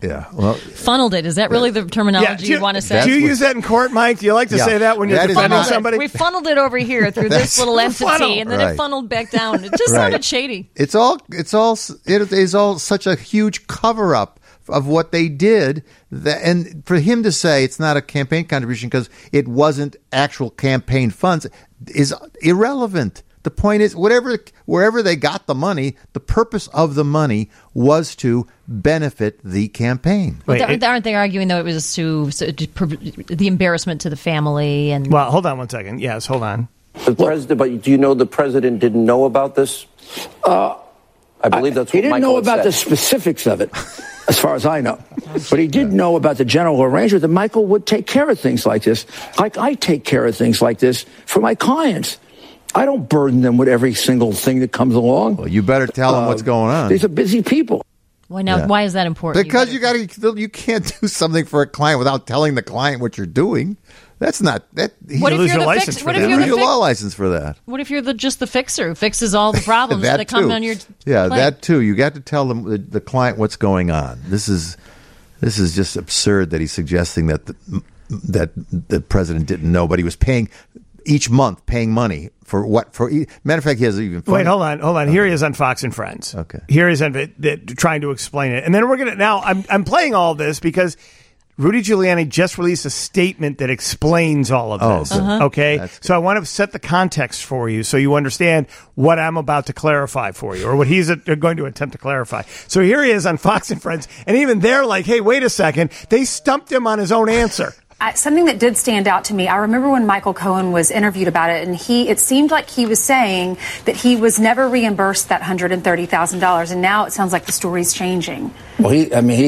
Yeah. Well, funneled it. Is that really the terminology you want to say? Do you use that in court, Mike? Do you like to say that when you're defending somebody? We funneled it over here through this little entity, and then it funneled back down. It just sounded shady. It is all such a huge cover up of what they did, and for him to say it's not a campaign contribution because it wasn't actual campaign funds is irrelevant. The point is, wherever they got the money, the purpose of the money was to benefit the campain. Aren't they arguing, though, it was to the embarrassment to the family? And well, hold on one second. Yes, hold on. The president, but do you know the president didn't know about this? I believe that's what he didn't Michael know about said. the specifics of it, as far as I know. But he did know about the general arrangement that Michael would take care of things like this, like I take care of things like this for my clients. I don't burden them with every single thing that comes along. Well, you better tell them what's going on. These are busy people. Why is that important? Because you can't do something for a client without telling the client what you're doing. That's not that. What if you're the license for that? You lose your law license for that. What if you're just the fixer who fixes all the problems that come on your plate? That too. You got to tell them the client what's going on. This is just absurd that he's suggesting that the president didn't know, but he was paying each month, paying money for what? Matter of fact, he hasn't even. Wait, hold on. Okay. Here he is on Fox and Friends. Okay. Here he is trying to explain it, and then we're gonna. Now I'm playing all this because Rudy Giuliani just released a statement that explains all of this. Okay, so I want to set the context for you so you understand what I'm about to clarify for you, or what he's going to attempt to clarify. So here he is on Fox and Friends, and even they're like, "Hey, wait a second!" They stumped him on his own answer. Something that did stand out to me, I remember when Michael Cohen was interviewed about it, and it seemed like he was saying that he was never reimbursed that $130,000, and now it sounds like the story's changing. Well, he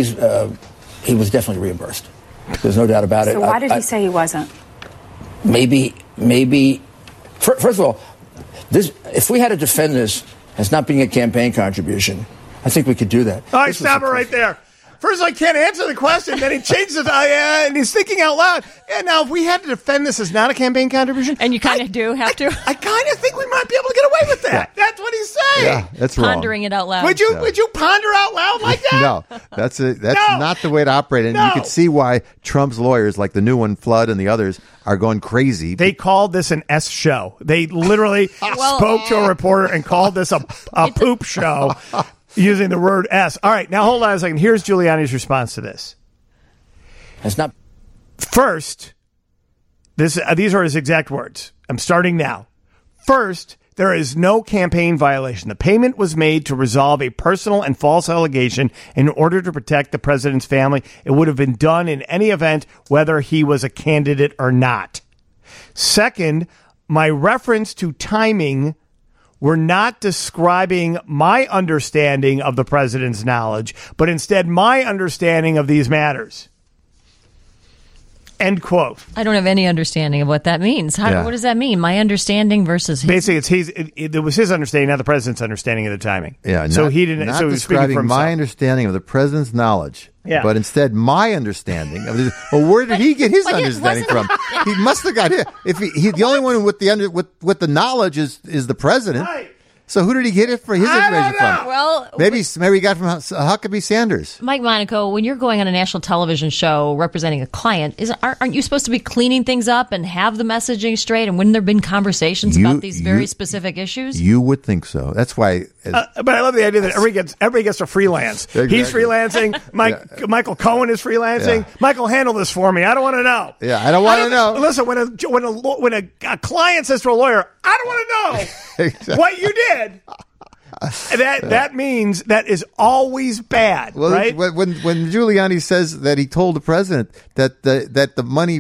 was definitely reimbursed. There's no doubt about it. So why did he say he wasn't? Maybe. First of all, if we had to defend this as not being a campaign contribution, I think we could do that. All right, stop it right there. First, I can't answer the question. Then he changes it, and he's thinking out loud. And now, if we had to defend this as not a campaign contribution, and you kind of do have to, I kind of think we might be able to get away with that. Yeah. That's what he's saying. Yeah, that's wrong. Pondering it out loud. Would you ponder out loud like that? No, that's not the way to operate. And you can see why Trump's lawyers, like the new one, Flood, and the others, are going crazy. They called this an S show. They literally spoke to a reporter and called this a poop show. Using the word S. All right, now hold on a second. Here's Giuliani's response to this. It's not. First, these are his exact words. I'm starting now. First, there is no campaign violation. The payment was made to resolve a personal and false allegation in order to protect the president's family. It would have been done in any event, whether he was a candidate or not. Second, my reference to timing were not describing my understanding of the president's knowledge, but instead my understanding of these matters. End quote. I don't have any understanding of what that means. What does that mean? My understanding versus his? Basically, it was his understanding, not the president's understanding of the timing. Yeah. So he didn't. Not so he was speaking describing for himself. my understanding of the president's knowledge. Yeah. But instead, my understanding of this. Well, where did he get his understanding from? He must have got it. If he the only one with the knowledge is the president. Right. So who did he get it for his information from? Well, maybe he got it from Huckabee Sanders. Mike Monaco, when you're going on a national television show representing a client, aren't you supposed to be cleaning things up and have the messaging straight? And wouldn't there have been conversations about these very specific issues? You would think so. That's why. But I love the idea that everybody gets to freelance. Exactly. He's freelancing. Michael Cohen is freelancing. Yeah. Michael, handle this for me. I don't want to know. Yeah, I don't want to know. Listen, when a client says to a lawyer, I don't want to know exactly. what you did. That means that is always bad, right? When Giuliani says that he told the president that the money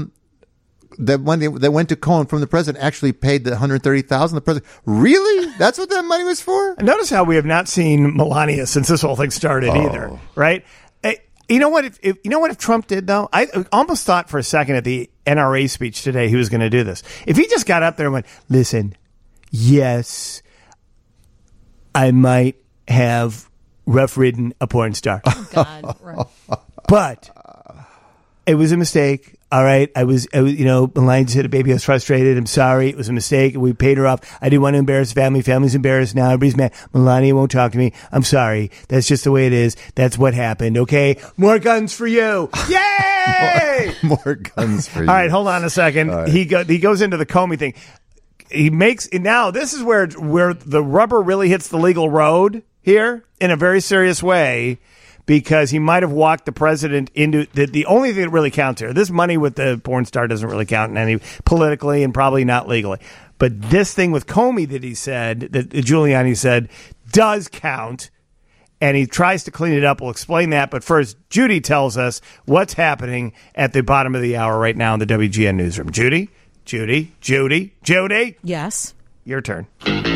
that went to Cohen from the president actually paid the $130,000. The president, really? That's what that money was for? Notice how we have not seen Melania since this whole thing started either, right? You know what? If Trump did though, I almost thought for a second at the NRA speech today he was going to do this. If he just got up there and went, "Listen, yes, I might have rough-ridden a porn star. Oh, God. Right. But it was a mistake. all right, I was, Melania just had a baby. I was frustrated. I'm sorry. It was a mistake. We paid her off. I didn't want to embarrass the family. Family's embarrassed now. Everybody's mad. Melania won't talk to me. I'm sorry. That's just the way it is. That's what happened. Okay. More guns for you. Yay! more guns for you. All right. Hold on a second. Right. He goes into the Comey thing. He makes, now this is where the rubber really hits the legal road here in a very serious way. Because he might have walked the president into the only thing that really counts here. This money with the porn star doesn't really count in any politically and probably not legally. But this thing with Comey that he said, that Giuliani said, does count. And he tries to clean it up. We'll explain that. But first, Judy tells us what's happening at the bottom of the hour right now in the WGN newsroom. Judy? Yes. Your turn.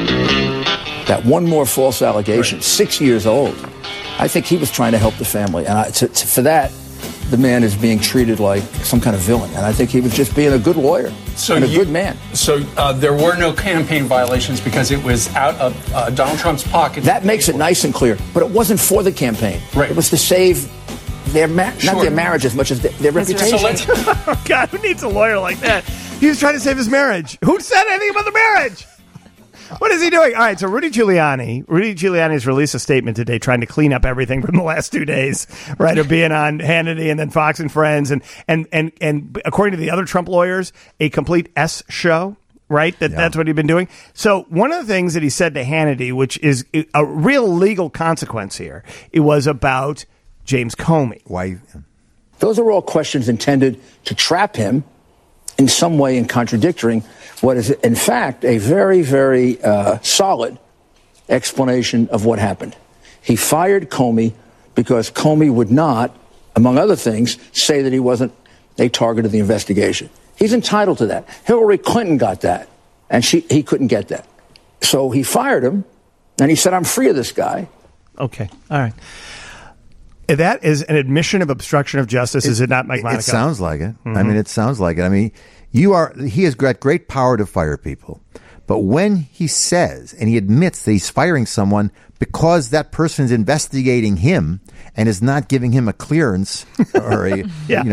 That one more false allegation, 6 years old. I think he was trying to help the family. And for that, the man is being treated like some kind of villain. And I think he was just being a good lawyer and a good man. So there were no campaign violations because it was out of Donald Trump's pocket. That makes it nice and clear. But it wasn't for the campaign. Right. It was to save their not their marriage as much as their reputation. Oh, God, who needs a lawyer like that? He was trying to save his marriage. Who said anything about the marriage? What is he doing? All right, so Rudy Giuliani's released a statement today trying to clean up everything from the last 2 days, right, of being on Hannity and then Fox and Friends, and according to the other Trump lawyers, a complete S show, right? That's what he'd been doing. So one of the things that he said to Hannity, which is a real legal consequence here, it was about James Comey. Why? Those are all questions intended to trap him in some way in contradicting what is, in fact, a very, very solid explanation of what happened. He fired Comey because Comey would not, among other things, say that he wasn't a target of the investigation. He's entitled to that. Hillary Clinton got that, and he couldn't get that. So he fired him, and he said, I'm free of this guy. Okay. All right. That is an admission of obstruction of justice, is it not, Mike Monaco? It sounds like it. Mm-hmm. I mean, it sounds like it. I mean, he has got great power to fire people. But when he says and he admits that he's firing someone because that person is investigating him and is not giving him a clearance or a,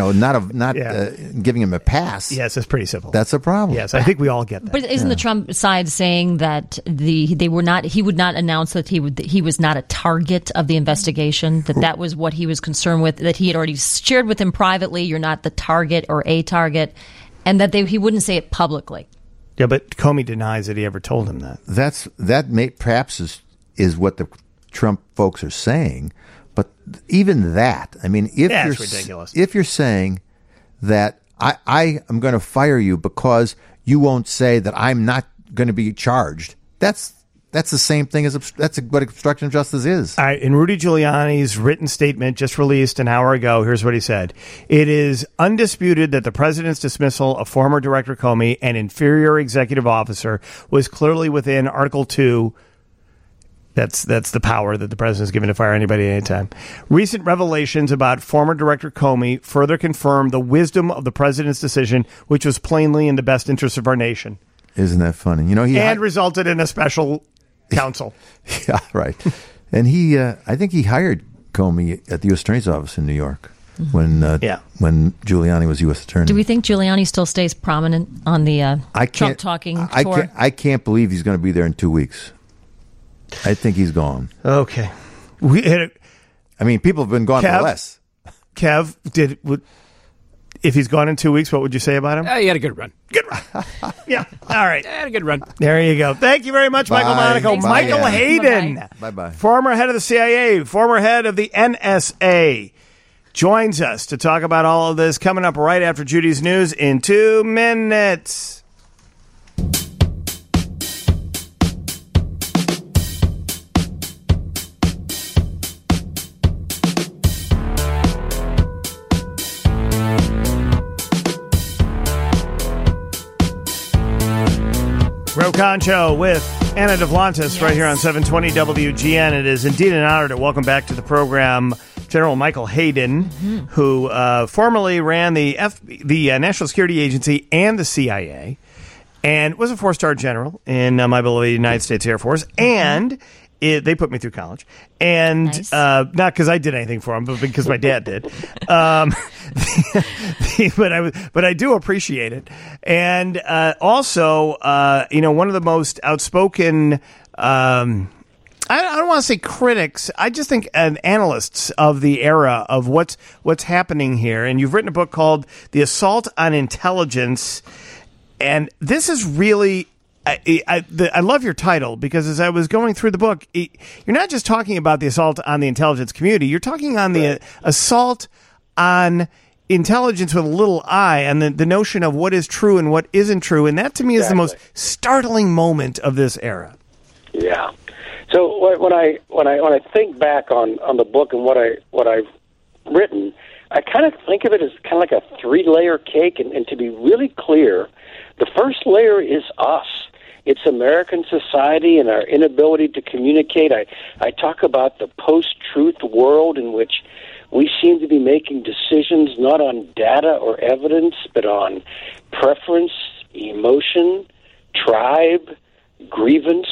giving him a pass. Yes, it's pretty simple. That's a problem. Yes, I think we all get that. But isn't the Trump side saying that he would not announce that he was not a target of the investigation, that was what he was concerned with, that he had already shared with him privately, you're not the target or a target, and that he wouldn't say it publicly. Yeah, but Comey denies that he ever told him that. Perhaps is what the Trump folks are saying. But even that, I mean, it's ridiculous. If you're saying that I am going to fire you because you won't say that I'm not going to be charged, that's the same thing as that's what obstruction of justice is. All right, in Rudy Giuliani's written statement just released an hour ago, here's what he said. It is undisputed that the president's dismissal of former Director Comey, an inferior executive officer, was clearly within Article 2. That's the power that the president is given to fire anybody at any time. Recent revelations about former Director Comey further confirm the wisdom of the president's decision, which was plainly in the best interest of our nation. Isn't that funny? And resulted in a special counsel. Yeah, right. And I think he hired Comey at the U.S. Attorney's Office in New York when Giuliani was U.S. Attorney. Do we think Giuliani still stays prominent on the Trump talking tour? I can't believe he's going to be there in 2 weeks. I think he's gone. Okay. I mean, people have been gone for less. Kev, if he's gone in 2 weeks, what would you say about him? He had a good run. Good run. Yeah. All right. Had a good run. There you go. Thank you very much, Bye. Michael Monaco. Thanks, Michael Hayden. Bye-bye. Former head of the CIA, former head of the NSA, joins us to talk about all of this coming up right after Judy's news in 2 minutes. Ro Concho with Anna Duvlantis right here on 720 WGN. It is indeed an honor to welcome back to the program General Michael Hayden, who formerly ran the National Security Agency and the CIA, and was a 4-star general in my beloved United States Air Force, and They put me through college, and Nice. not because I did anything for them, but because my dad did. But I do appreciate it, and also, one of the most outspoken. I don't want to say critics. I just think analysts of the era of what's happening here. And you've written a book called "The Assault on Intelligence," and this is really. I love your title because as I was going through the book, you're not just talking about the assault on the intelligence community. You're talking on the assault on intelligence with a little I, and the notion of what is true and what isn't true. And that to me is the most startling moment of this era. Yeah. So when I think back on the book and what I've written, I kind of think of it as kind of like a 3-layer cake. And to be really clear, the first layer is us. It's American society and our inability to communicate. I talk about the post-truth world in which we seem to be making decisions not on data or evidence, but on preference, emotion, tribe, grievance,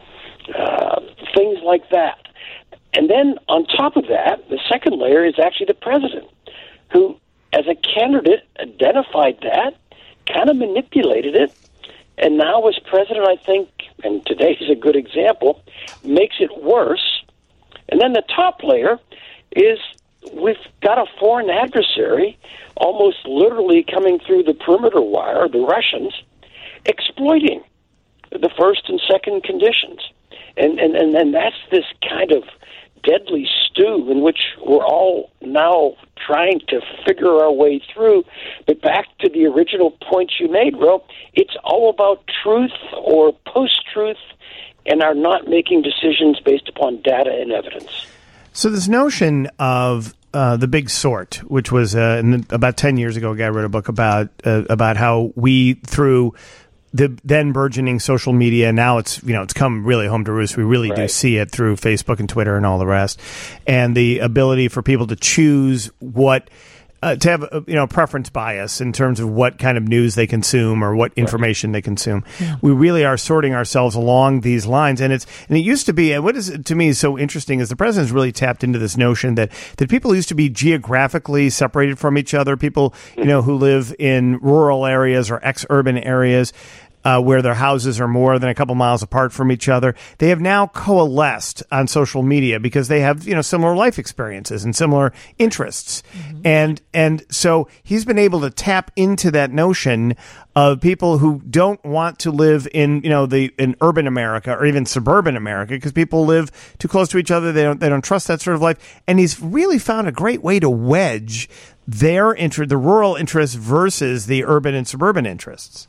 things like that. And then on top of that, the second layer is actually the president, who, as a candidate, identified that, kind of manipulated it, and now as president, I think, and today's a good example, makes it worse. And then the top layer is we've got a foreign adversary almost literally coming through the perimeter wire, the Russians, exploiting the first and second conditions. And that's this kind of deadly stew in which we're all now trying to figure our way through. But back to the original points you made, Ro, it's all about truth or post-truth and our not making decisions based upon data and evidence. So this notion of the big sort, which was about 10 years ago, a guy wrote a book about how we, through the then burgeoning social media, now it's come really home to roost. We really do see it through Facebook and Twitter and all the rest, and the ability for people to choose what to have preference bias in terms of what kind of news they consume or what information they consume. Yeah. We really are sorting ourselves along these lines, and it used to be. And what is to me so interesting is the president's really tapped into this notion that people used to be geographically separated from each other. People who live in rural areas or ex-urban areas. Where their houses are more than a couple miles apart from each other, they have now coalesced on social media because they have similar life experiences and similar interests, and so he's been able to tap into that notion of people who don't want to live in in urban America or even suburban America because people live too close to each other. They don't trust that sort of life, and he's really found a great way to wedge their the rural interests versus the urban and suburban interests.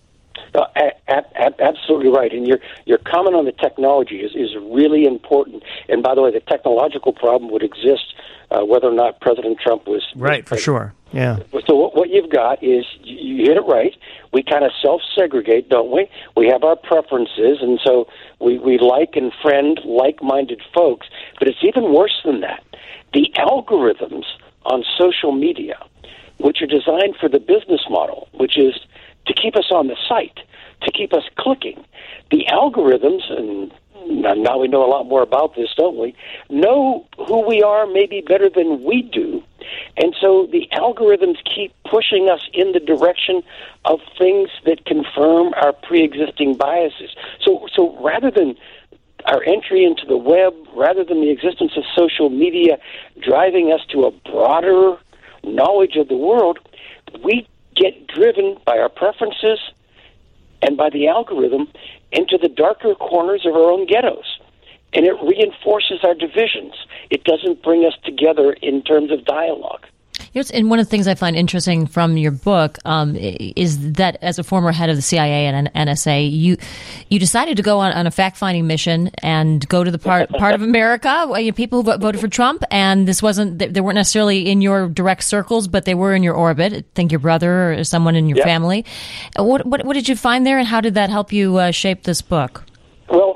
Absolutely right, and your comment on the technology is really important. And by the way, the technological problem would exist whether or not President Trump was right for sure. Yeah. So what you've got is you hit it right. We kind of self-segregate, don't we? We have our preferences, and so we like and friend like-minded folks. But it's even worse than that. The algorithms on social media, which are designed for the business model, which is to keep us on the site, to keep us clicking. The algorithms, and now we know a lot more about this, don't we, know who we are maybe better than we do. And so the algorithms keep pushing us in the direction of things that confirm our pre-existing biases. So rather than our entry into the web, rather than the existence of social media driving us to a broader knowledge of the world, we get driven by our preferences and by the algorithm into the darker corners of our own ghettos. And it reinforces our divisions. It doesn't bring us together in terms of dialogue. And one of the things I find interesting from your book is that as a former head of the CIA and NSA, you decided to go on a fact-finding mission and go to the part of America, people who voted for Trump, and they weren't necessarily in your direct circles, but they were in your orbit. I think your brother or someone in your family. What did you find there, and how did that help you shape this book? Well,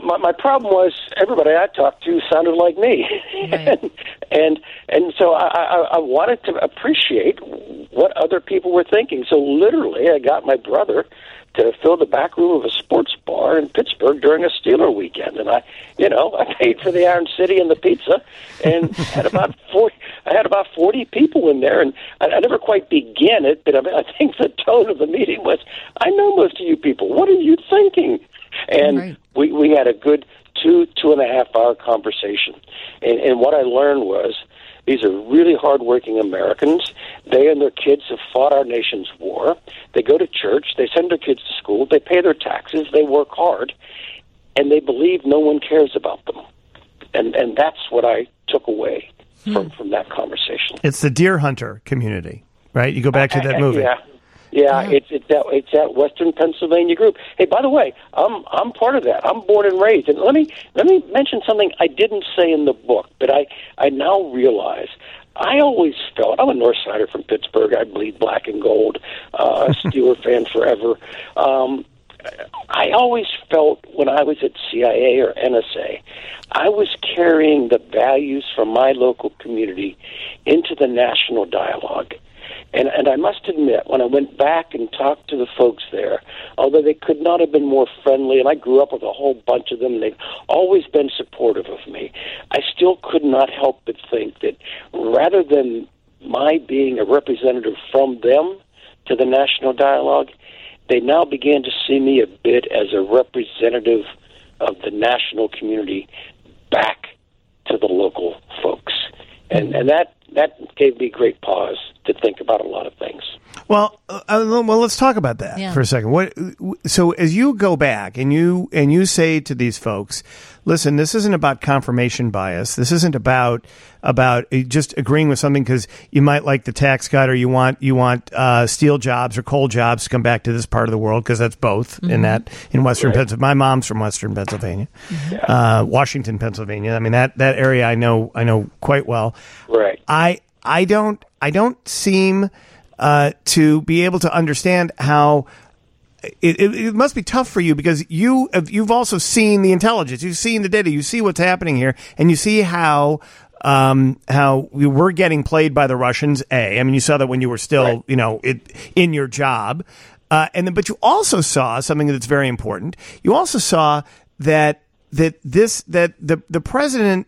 my problem was everybody I talked to sounded like me, Right. and so I wanted to appreciate what other people were thinking. So literally, I got my brother to fill the back room of a sports bar in Pittsburgh during a Steeler weekend, and I paid for the Iron City and the pizza, and had about 40 people in there, and I never quite began it, but I think the tone of the meeting was, I know most of you people. What are you thinking? And we had a good 2.5 hour conversation, and what I learned was, these are really hardworking Americans. They and their kids have fought our nation's war. They go to church. They send their kids to school. They pay their taxes. They work hard. And they believe no one cares about them. And that's what I took away from that conversation. It's the deer hunter community, right? You go back to that movie. Yeah, it's that Western Pennsylvania group. Hey, by the way, I'm part of that. I'm born and raised. And let me mention something I didn't say in the book, but I now realize. I always felt, I'm a North Sider from Pittsburgh. I bleed black and gold. A Steeler fan forever. I always felt when I was at CIA or NSA, I was carrying the values from my local community into the national dialogue. And I must admit, when I went back and talked to the folks there, although they could not have been more friendly, and I grew up with a whole bunch of them, and they've always been supportive of me, I still could not help but think that rather than my being a representative from them to the national dialogue, they now began to see me a bit as a representative of the national community back to the local folks. And that gave me great pause to think about a lot of things. Well, let's talk about that for a second. So as you go back and you say to these folks, listen, this isn't about confirmation bias. This isn't about just agreeing with something because you might like the tax cut or you want steel jobs or coal jobs to come back to this part of the world, because that's both in Western Pennsylvania. My mom's from Western Pennsylvania, Washington, Pennsylvania. I mean that area I know quite well. Right. I don't seem to be able to understand how it must be tough for you, because you've also seen the intelligence, you've seen the data, you see what's happening here, and you see how we were getting played by the Russians. I mean, you saw that when you were still in your job, but you also saw something that's very important. You also saw that the president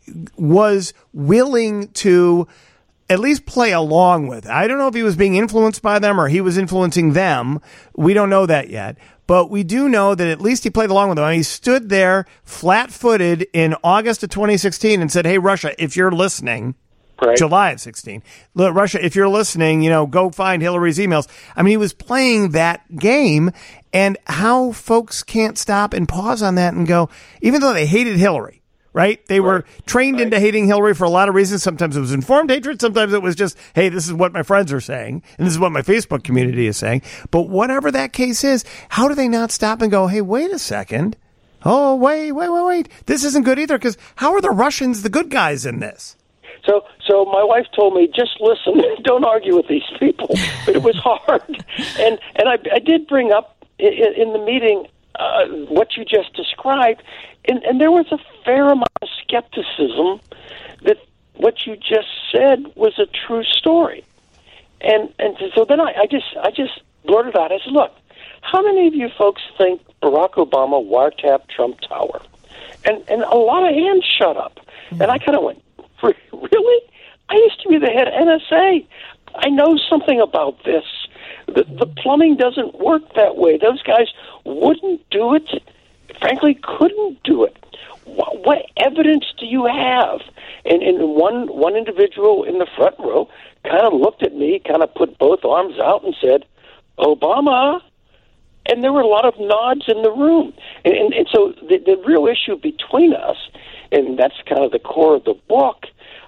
was willing to at least play along with it. I don't know if he was being influenced by them or he was influencing them. We don't know that yet. But we do know that at least he played along with them. He stood there flat-footed in August of 2016 and said, hey, Russia, if you're listening, July of 16, look, Russia, if you're listening, go find Hillary's emails. I mean, he was playing that game, and how folks can't stop and pause on that and go, even though they hated Hillary, right? They were trained into hating Hillary for a lot of reasons. Sometimes it was informed hatred. Sometimes it was just, hey, this is what my friends are saying, and this is what my Facebook community is saying. But whatever that case is, how do they not stop and go, hey, wait a second. Oh, wait. This isn't good either, because how are the Russians the good guys in this? So my wife told me, just listen, don't argue with these people. But it was hard. And I did bring up in the meeting what you just described, and there was a fair amount of skepticism that what you just said was a true story. And so then I just blurted out, I said, look, how many of you folks think Barack Obama wiretapped Trump Tower? And a lot of hands shut up. And I kind of went, really? I used to be the head NSA. I know something about this. The plumbing doesn't work that way. Those guys wouldn't do it, frankly, couldn't do it. What evidence do you have? And one individual in the front row kind of looked at me, kind of put both arms out and said, Obama. And there were a lot of nods in the room. And so the real issue between us, and that's kind of the core of the book,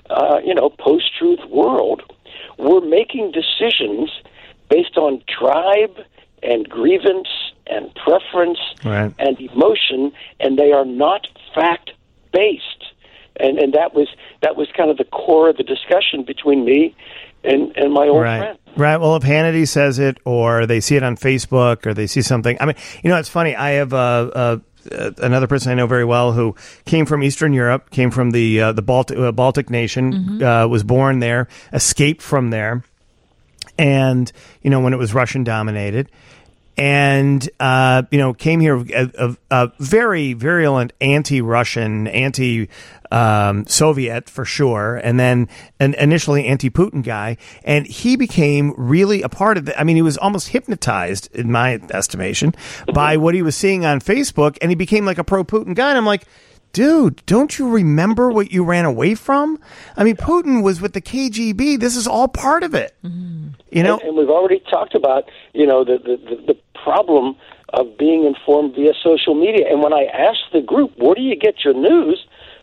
post-truth world, we're making decisions based on tribe and grievance and preference and emotion, and they are not fact-based. And that was kind of the core of the discussion between me and my old friend. Right. Well, if Hannity says it, or they see it on Facebook, or they see something. I mean, it's funny. I have another person I know very well who came from Eastern Europe, came from the Baltic nation, was born there, escaped from there, and when it was Russian dominated. And, came here a very virulent anti-Russian, anti-Soviet for sure, and then an initially anti-Putin guy. And he became really a part of it. I mean, he was almost hypnotized, in my estimation, by what he was seeing on Facebook, and he became like a pro-Putin guy. And I'm like, dude, don't you remember what you ran away from? I mean, Putin was with the KGB. This is all part of it. And we've already talked about, the problem of being informed via social media. And when I asked the group, where do you get your news?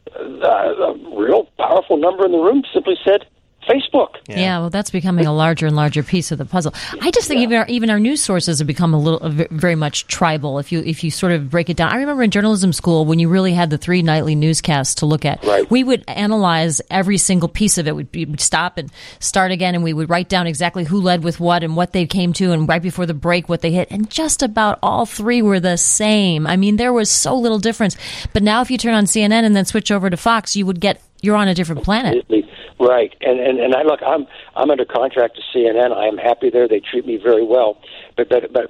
A real powerful number in the room simply said, Facebook. Yeah, well, that's becoming a larger and larger piece of the puzzle. I just think even our news sources have become very much tribal. If you sort of break it down, I remember in journalism school when you really had the 3 nightly newscasts to look at. Right. We would analyze every single piece of it. We'd stop and start again, and we would write down exactly who led with what and what they came to, and right before the break what they hit. And just about all 3 were the same. I mean, there was so little difference. But now, if you turn on CNN and then switch over to Fox, you're on a different planet. Right, and I look. I'm under contract to CNN. I am happy there. They treat me very well. But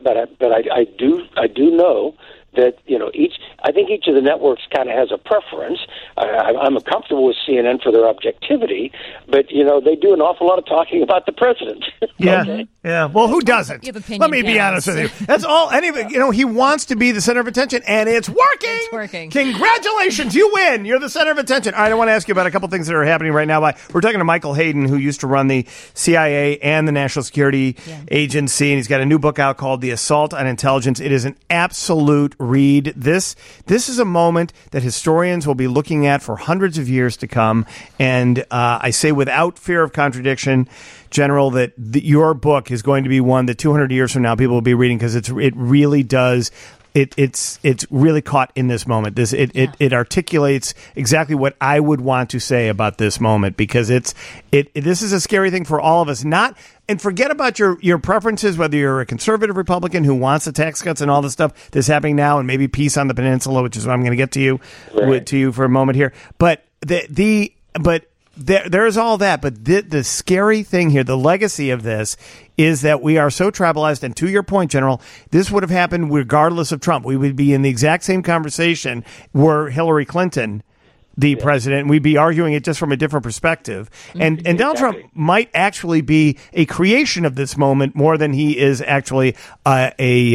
I do know that I think each of the networks kind of has a preference. I'm comfortable with CNN for their objectivity, but they do an awful lot of talking about the president. Yeah, Okay? yeah. Well, who doesn't? Let me be honest with you. That's all. Anyway, he wants to be the center of attention, and it's working. It's working. Congratulations, you win. You're the center of attention. All right, I want to ask you about a couple things that are happening right now. We're talking to Michael Hayden, who used to run the CIA and the National Security Agency, and he's got a new book out called The Assault on Intelligence. It is an absolute read. This is a moment that historians will be looking at for hundreds of years to come, and I say without fear of contradiction, General, that your book is going to be one that 200 years from now people will be reading, because it really does. It's really caught in this moment. It articulates exactly what I would want to say about this moment, because this is a scary thing for all of us. And forget about your preferences, whether you're a conservative Republican who wants the tax cuts and all the stuff that's happening now, and maybe peace on the peninsula, which is what I'm going to get to you for a moment here. But there is all that. But the scary thing here, the legacy of this, is that we are so tribalized. And to your point, General, this would have happened regardless of Trump. We would be in the exact same conversation were Hillary Clinton the president. We'd be arguing it just from a different perspective. And Donald Trump might actually be a creation of this moment more than he is actually an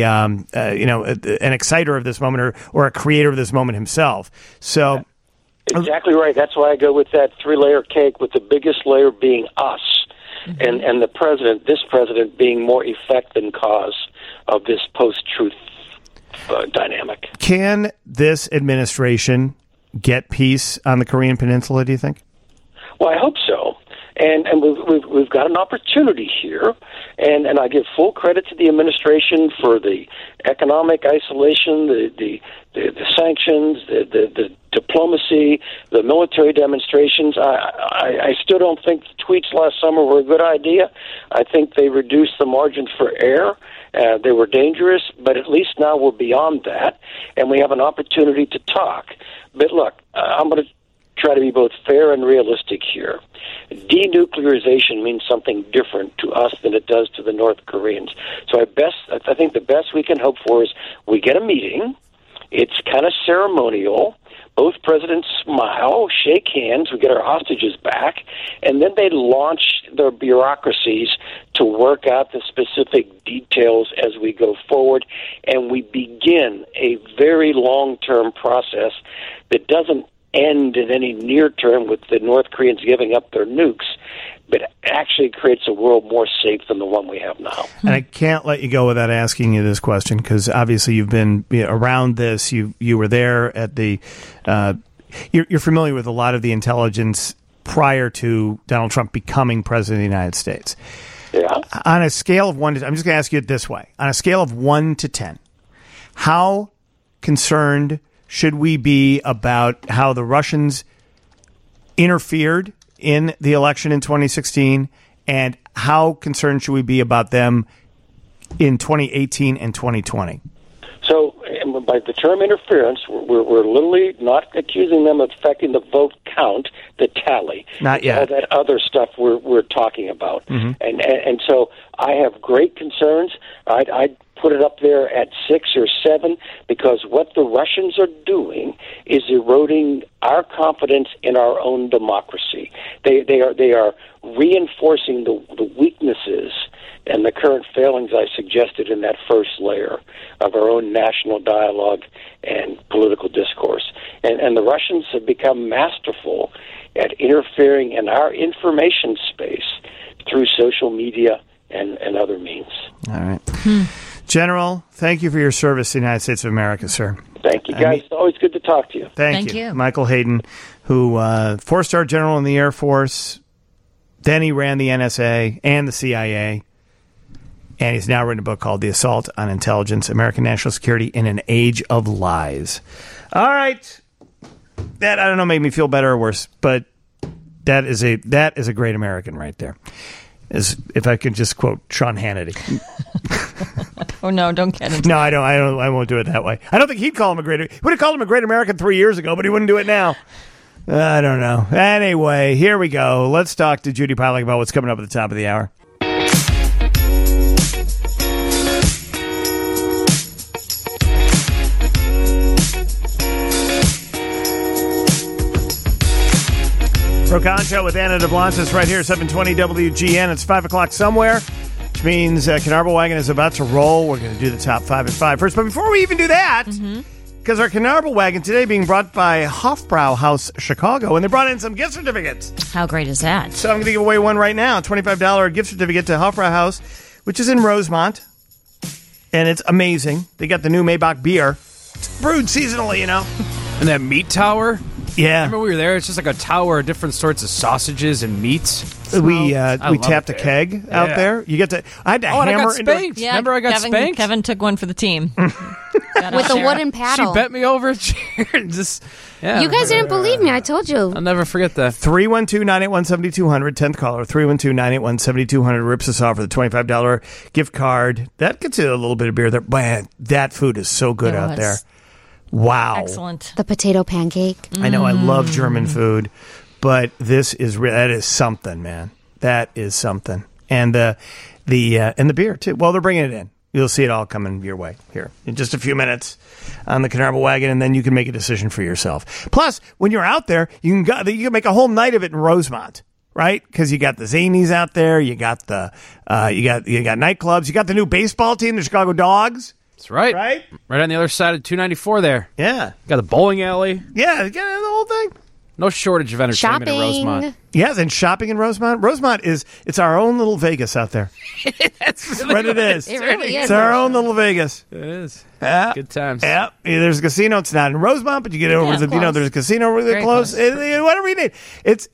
exciter of this moment or a creator of this moment himself. So exactly right. That's why I go with that 3-layer cake, with the biggest layer being us, and this president being more effect than cause of this post-truth dynamic. Can this administration get peace on the Korean Peninsula, do you think? Well, I hope so. And we've got an opportunity here, and I give full credit to the administration for the economic isolation, the sanctions, the diplomacy, the military demonstrations. I still don't think the tweets last summer were a good idea. I think they reduced the margin for error. They were dangerous, but at least now we're beyond that, and we have an opportunity to talk. But look, I'm going to try to be both fair and realistic here. Denuclearization means something different to us than it does to the North Koreans. So I think the best we can hope for is we get a meeting. It's kind of ceremonial. Both presidents smile, shake hands, we get our hostages back, and then they launch their bureaucracies to work out the specific details as we go forward, and we begin a very long-term process that doesn't end in any near term with the North Koreans giving up their nukes, but actually creates a world more safe than the one we have now. And I can't let you go without asking you this question, because obviously you've been around this. You were there at the. You're familiar with a lot of the intelligence prior to Donald Trump becoming president of the United States. Yeah. On a scale of 1 to, I'm just going to ask you it this way: on a scale of 1 to 10, how concerned should we be about how the Russians interfered in the election in 2016, and how concerned should we be about them in 2018 and 2020? So, by the term interference, we're literally not accusing them of affecting the vote count, the tally. Not yet. All that other stuff we're talking about. Mhm. And so I have great concerns. I'd put it up there at 6 or 7 because what the Russians are doing is eroding our confidence in our own democracy. They are reinforcing the weaknesses and the current failings I suggested in that first layer of our own national dialogue and political discourse. And the Russians have become masterful at interfering in our information space through social media and other means. All right. General, thank you for your service to the United States of America, sir. Thank you, guys. It's always good to talk to you. Thank you. Michael Hayden, who 4-star general in the Air Force, then he ran the NSA and the CIA, and he's now written a book called The Assault on Intelligence, American National Security in an Age of Lies. All right. That, I don't know, made me feel better or worse, but that is a great American right there. As if I could just quote Sean Hannity. Oh no, don't get into No, I don't. I won't do it that way. I don't think he'd call him a great. He would have called him a great American 3 years ago, but he wouldn't do it now. I don't know. Anyway, here we go. Let's talk to Judy Piling about what's coming up at the top of the hour. Rokan Show with Anna DeBlancis right here, 720 WGN. It's 5 o'clock somewhere, which means Canarble Wagon is about to roll. We're going to do the top 5 at 5 first. But before we even do that, because our Canarble Wagon today being brought by Hofbrauhaus Chicago, and they brought in some gift certificates. How great is that? So I'm going to give away one right now, a $25 gift certificate to Hofbrauhaus, which is in Rosemont. And it's amazing. They got the new Maybach beer. It's brewed seasonally, you know. And that meat tower? Yeah. Remember we were there? It's just like a tower of different sorts of sausages and meats. We tapped a keg out there. You get to. I had to hammer. I got spanked. Yeah, Remember I got spanked? Kevin took one for the team. With a wooden paddle. She bent me over a chair and just. Yeah. You guys didn't believe me. I told you. I'll never forget that. 312-981-7200, 10th caller. 312-981-7200 rips us off for the $25 gift card. That gets you a little bit of beer there. Man, that food is so good out there. Wow. Excellent. The potato pancake. I know, I love German food, but that is something, man. That is something. And the beer too. Well, they're bringing it in. You'll see it all coming your way here in just a few minutes on the Canarble Wagon, and then you can make a decision for yourself. Plus, when you're out there, you can make a whole night of it in Rosemont, right? Because you got the Zanies out there, you got the you got nightclubs, you got the new baseball team, the Chicago Dogs. That's right. Right? Right on the other side of 294 there. Yeah. Got the bowling alley. Yeah, you got the whole thing. No shortage of entertainment in Rosemont. Yes, and shopping in Rosemont. Rosemont it's our own little Vegas out there. That's what it is. It really is. It's our own little Vegas. It is. Yeah. Good times. Yeah. There's a casino. It's not in Rosemont, but you get over there's a casino over there close. Whatever you need.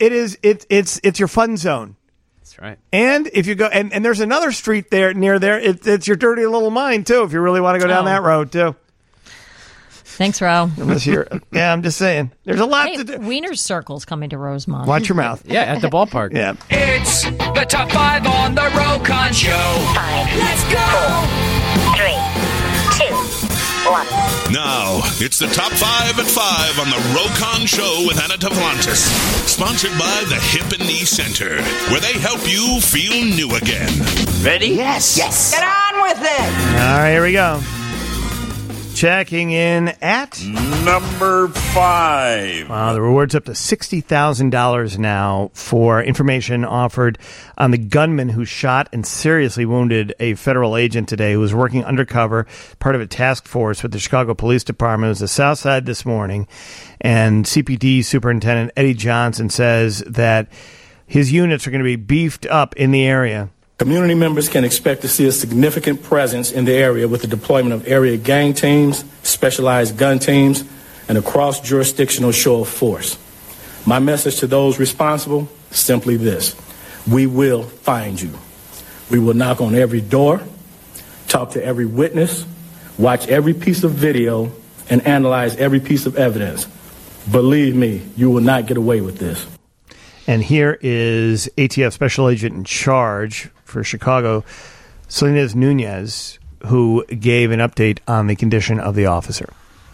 It's your fun zone. That's right. And if you go and there's another street there near there. It's your dirty little mind too. If you really want to go down that road too. Thanks, Ro. Unless you're, I'm just saying. There's a lot to do. Wiener's Circle's coming to Rosemont. Watch your mouth. Yeah, at the ballpark. Yeah. It's the top 5 on the Rokan Show. 5. Let's go. 4, 3, 2, 1. Now, it's the top 5 at 5 on the Rokan Show with Anna Tavlantis. Sponsored by the Hip and Knee Center, where they help you feel new again. Ready? Yes. Get on with it. All right, here we go. Checking in at number 5. Wow, the reward's up to $60,000 now for information offered on the gunman who shot and seriously wounded a federal agent today who was working undercover, part of a task force with the Chicago Police Department. It was the South Side this morning, and CPD Superintendent Eddie Johnson says that his units are going to be beefed up in the area. Community members can expect to see a significant presence in the area with the deployment of area gang teams, specialized gun teams, and a cross-jurisdictional show of force. My message to those responsible is simply this: we will find you. We will knock on every door, talk to every witness, watch every piece of video, and analyze every piece of evidence. Believe me, you will not get away with this. And here is ATF Special Agent in charge for Chicago, Salinas Nunez, who gave an update on the condition of the officer.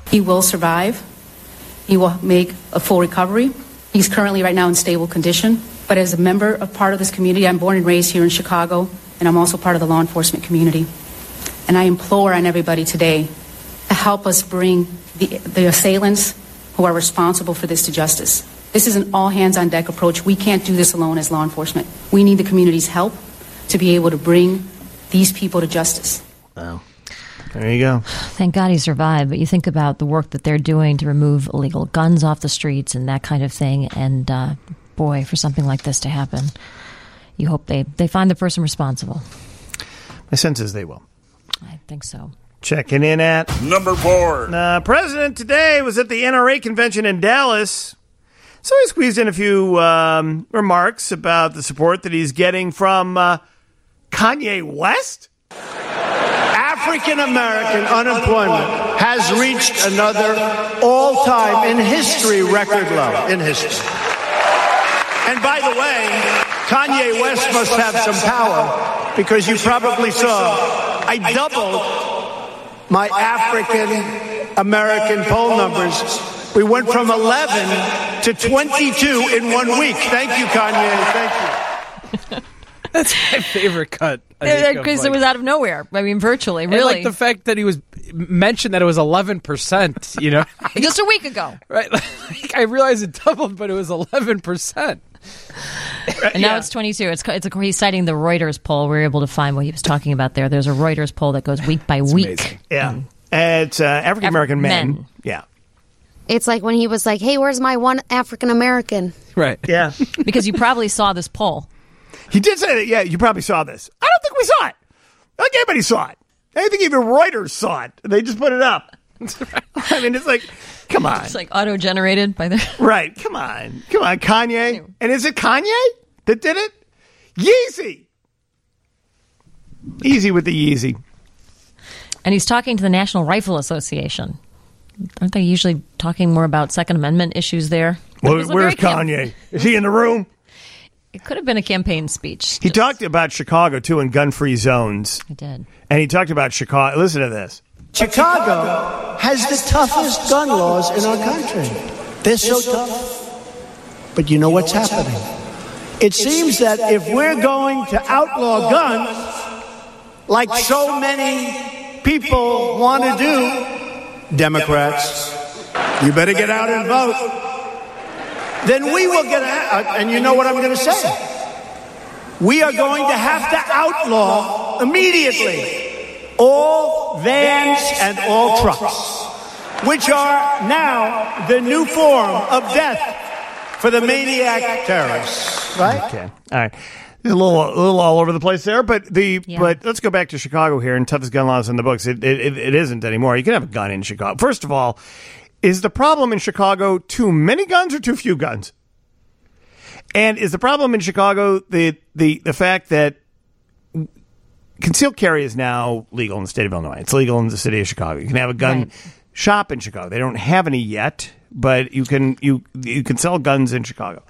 He will survive. He will make a full recovery. He's currently right now in stable condition. But as a member of part of this community, I'm born and raised here in Chicago, and I'm also part of the law enforcement community. And I implore on everybody today to help us bring the assailants who are responsible for this to justice. This is an all-hands-on-deck approach. We can't do this alone as law enforcement. We need the community's help to be able to bring these people to justice. Wow. There you go. Thank God he survived, but you think about the work that they're doing to remove illegal guns off the streets and that kind of thing, and boy, for something like this to happen, you hope they find the person responsible. My sense is they will. I think so. Checking in at number 4. President today was at the NRA convention in Dallas. So he squeezed in a few remarks about the support that he's getting from Kanye West. African American unemployment has reached another all-time in history record low in history. And by the way, Kanye West must have some power because you probably saw I doubled my African American poll numbers. We went from 11 to 22 in 1 week. Thank you, Kanye. Thank you. That's my favorite cut. Because it was out of nowhere. I mean, virtually, really. And like the fact that he was mentioned that it was 11%, you know? Just a week ago. Right. Like, I realized it doubled, but it was 11%. And now it's 22. He's citing the Reuters poll. We were able to find what he was talking about there. There's a Reuters poll that goes week by week. Amazing. Yeah. It's African American men. Yeah. It's like when he was like, hey, where's my one African American? Right. Yeah. Because you probably saw this poll. He did say that, yeah, you probably saw this. I don't think we saw it. I think anybody saw it. I think even Reuters saw it. They just put it up. I mean, it's like, come on. It's like auto-generated by the... Right. Come on, Kanye. And is it Kanye that did it? Yeezy. Easy with the Yeezy. And he's talking to the National Rifle Association. Aren't they usually talking more about Second Amendment issues there? Well, where's Kanye? Is he in the room? It could have been a campaign speech. He talked about Chicago, too, in gun-free zones. He did. And he talked about Chicago. Listen to this. Chicago has the toughest gun laws in our country. They're so tough. But you know what's happening? It seems that if we're going to outlaw guns, like so many people want to do, Democrats, you better get out and vote. Then we will get out, and you know what I'm going to say. We are going to have to outlaw immediately all vans and all trucks, which are now the new form of death for the maniac terrorists. Right? Okay. All right. A little all over the place there, but but let's go back to Chicago here and toughest gun laws in the books. It isn't anymore. You can have a gun in Chicago. First of all, is the problem in Chicago too many guns or too few guns? And is the problem in Chicago the fact that concealed carry is now legal in the state of Illinois? It's legal in the city of Chicago. You can have a gun shop in Chicago. They don't have any yet, but you can sell guns in Chicago.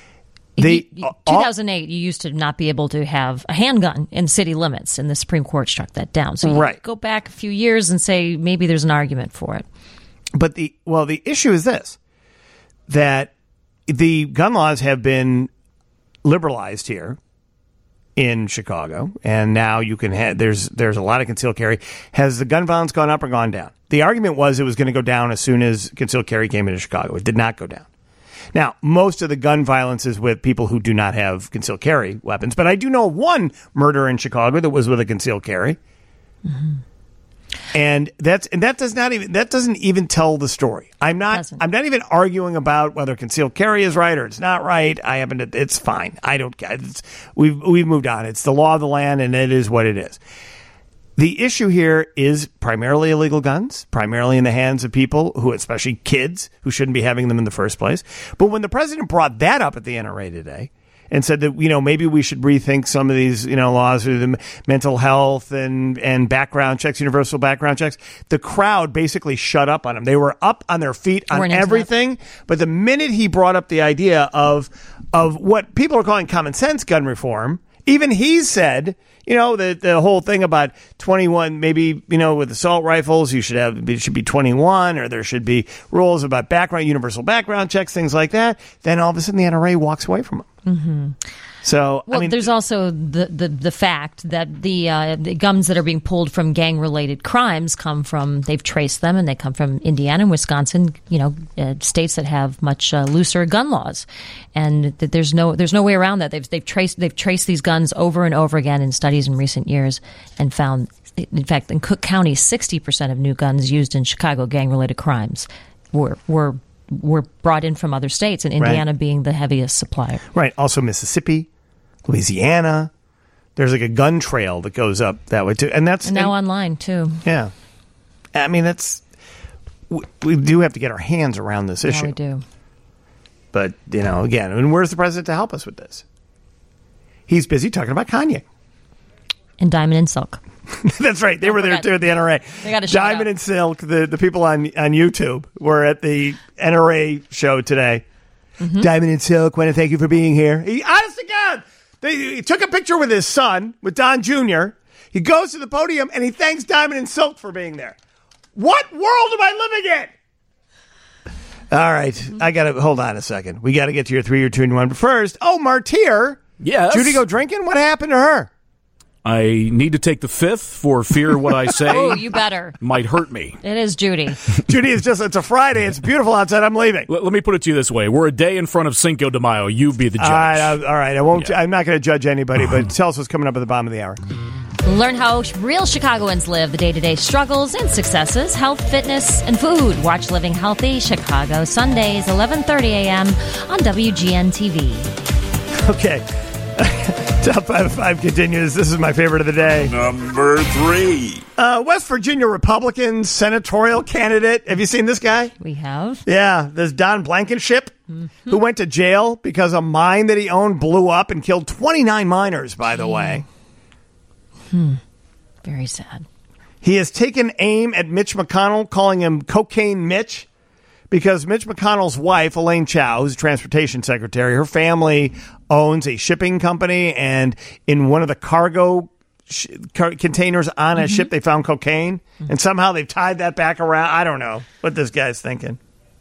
2008, you used to not be able to have a handgun in city limits, and the Supreme Court struck that down. So you go back a few years and say maybe there's an argument for it. But the issue is this, that the gun laws have been liberalized here in Chicago, and now you can have, there's a lot of concealed carry. Has the gun violence gone up or gone down? The argument was it was going to go down as soon as concealed carry came into Chicago. It did not go down. Now, most of the gun violence is with people who do not have concealed carry weapons, but I do know one murder in Chicago that was with a concealed carry. Mm-hmm. And that doesn't even tell the story. I'm not even arguing about whether concealed carry is right or it's not right. It's fine. I don't care. We've moved on. It's the law of the land, and it is what it is. The issue here is primarily illegal guns, primarily in the hands of people who, especially kids, who shouldn't be having them in the first place. But when the president brought that up at the NRA today and said that, maybe we should rethink some of these, laws for the mental health and background checks, universal background checks, the crowd basically shut up on him. They were up on their feet on everything. But the minute he brought up the idea of what people are calling common sense gun reform, Even he said, the whole thing about 21, maybe, with assault rifles, it should be 21, or there should be rules about universal background checks, things like that. Then all of a sudden the NRA walks away from them. Mm-hmm. So, there's also the fact that the guns that are being pulled from gang-related crimes they've traced them, and they come from Indiana and Wisconsin, states that have much looser gun laws, and that there's no way around that. They've traced these guns over and over again in studies in recent years, and found, in fact, in Cook County, 60% of new guns used in Chicago gang-related crimes were brought in from other states, and Indiana being the heaviest supplier. Right. Also Mississippi, Louisiana. There's like a gun trail that goes up that way too, and that's now online too. Yeah, I mean we do have to get our hands around this issue. Yeah, we do. But again, where's the president to help us with this? He's busy talking about Kanye and Diamond and Silk. That's right. They were there too at the NRA. They got Diamond and Silk, the people on YouTube were at the NRA show today. Mm-hmm. Diamond and Silk, want to thank you for being here. Honest to God, he took a picture with his son, with Don Jr. He goes to the podium and he thanks Diamond and Silk for being there. What world am I living in? All right. I got to hold on a second. We got to get to your 3 or 2 and 1. But first, Martyr. Yes. Judy go drinking? What happened to her? I need to take the 5th for fear what I say oh, you better. Might hurt me. It is Judy. Judy, it's a Friday. It's beautiful outside. I'm leaving. Let me put it to you this way. We're a day in front of Cinco de Mayo. You be the judge. All right. I won't. Yeah. I'm not going to judge anybody, but tell us what's coming up at the bottom of the hour. Learn how real Chicagoans live, the day-to-day struggles and successes, health, fitness, and food. Watch Living Healthy Chicago, Sundays, 11:30 a.m. on WGN-TV. Okay. Top 5 of 5 continues. This is my favorite of the day. Number 3. West Virginia Republican senatorial candidate. Have you seen this guy? We have. Yeah, this Don Blankenship, who went to jail because a mine that he owned blew up and killed 29 miners, by the way. Very sad. He has taken aim at Mitch McConnell, calling him Cocaine Mitch, because Mitch McConnell's wife, Elaine Chao, who's transportation secretary, her family owns a shipping company, and in one of the cargo containers on a ship, they found cocaine, and somehow they've tied that back around. I don't know what this guy's thinking.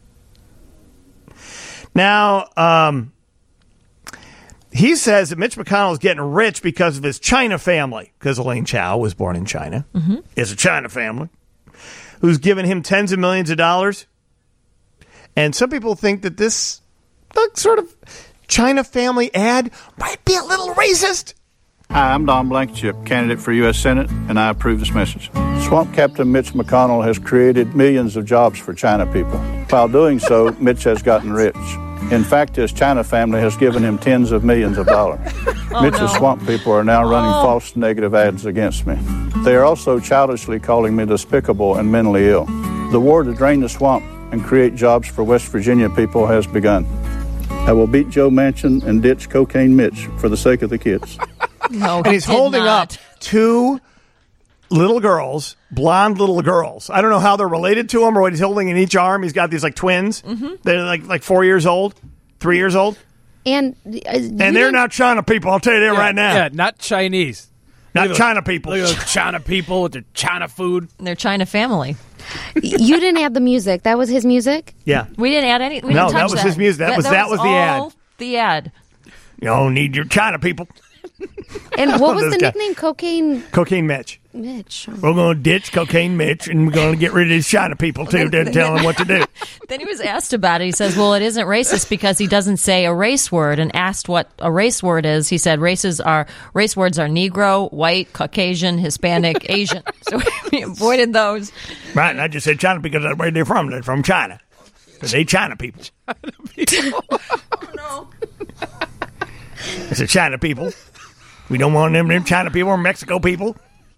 Now, he says that Mitch McConnell is getting rich because of his China family, because Elaine Chao was born in China. It's a China family who's given him tens of millions of dollars. And some people think that this sort of China family ad might be a little racist. Hi, I'm Don Blankenship, candidate for U.S. Senate, and I approve this message. Swamp Captain Mitch McConnell has created millions of jobs for China people. While doing so, Mitch has gotten rich. In fact, his China family has given him tens of millions of dollars. Mitch's swamp people are now running false negative ads against me. They are also childishly calling me despicable and mentally ill. The war to drain the swamp and create jobs for West Virginia people has begun. I will beat Joe Manchin and ditch Cocaine Mitch for the sake of the kids. No, and he's holding up 2 little girls, blonde little girls. I don't know how they're related to him or what he's holding in each arm. He's got these twins. They're like 4 years old, 3 years old. And they're not China people. I'll tell you that right now. Yeah, not Chinese. Not China people. Look at those China people with their China food. Their China family. You didn't add the music. That was his music? Yeah. We didn't add any. No, that was his music. That was the ad. The ad. You don't need your China people. And what was the nickname? Cocaine Mitch. Mitch. We're going to ditch Cocaine Mitch, and we're going to get rid of these China people, too, to tell them what to do. Then he was asked about it. He says, well, it isn't racist because he doesn't say a race word. And asked what a race word is, he said race words are Negro, white, Caucasian, Hispanic, Asian. So he avoided those. Right, and I just said China because that's where they're from. They're from China. Because they China people. Oh, no. It's the China people. We don't want them China people or Mexico people.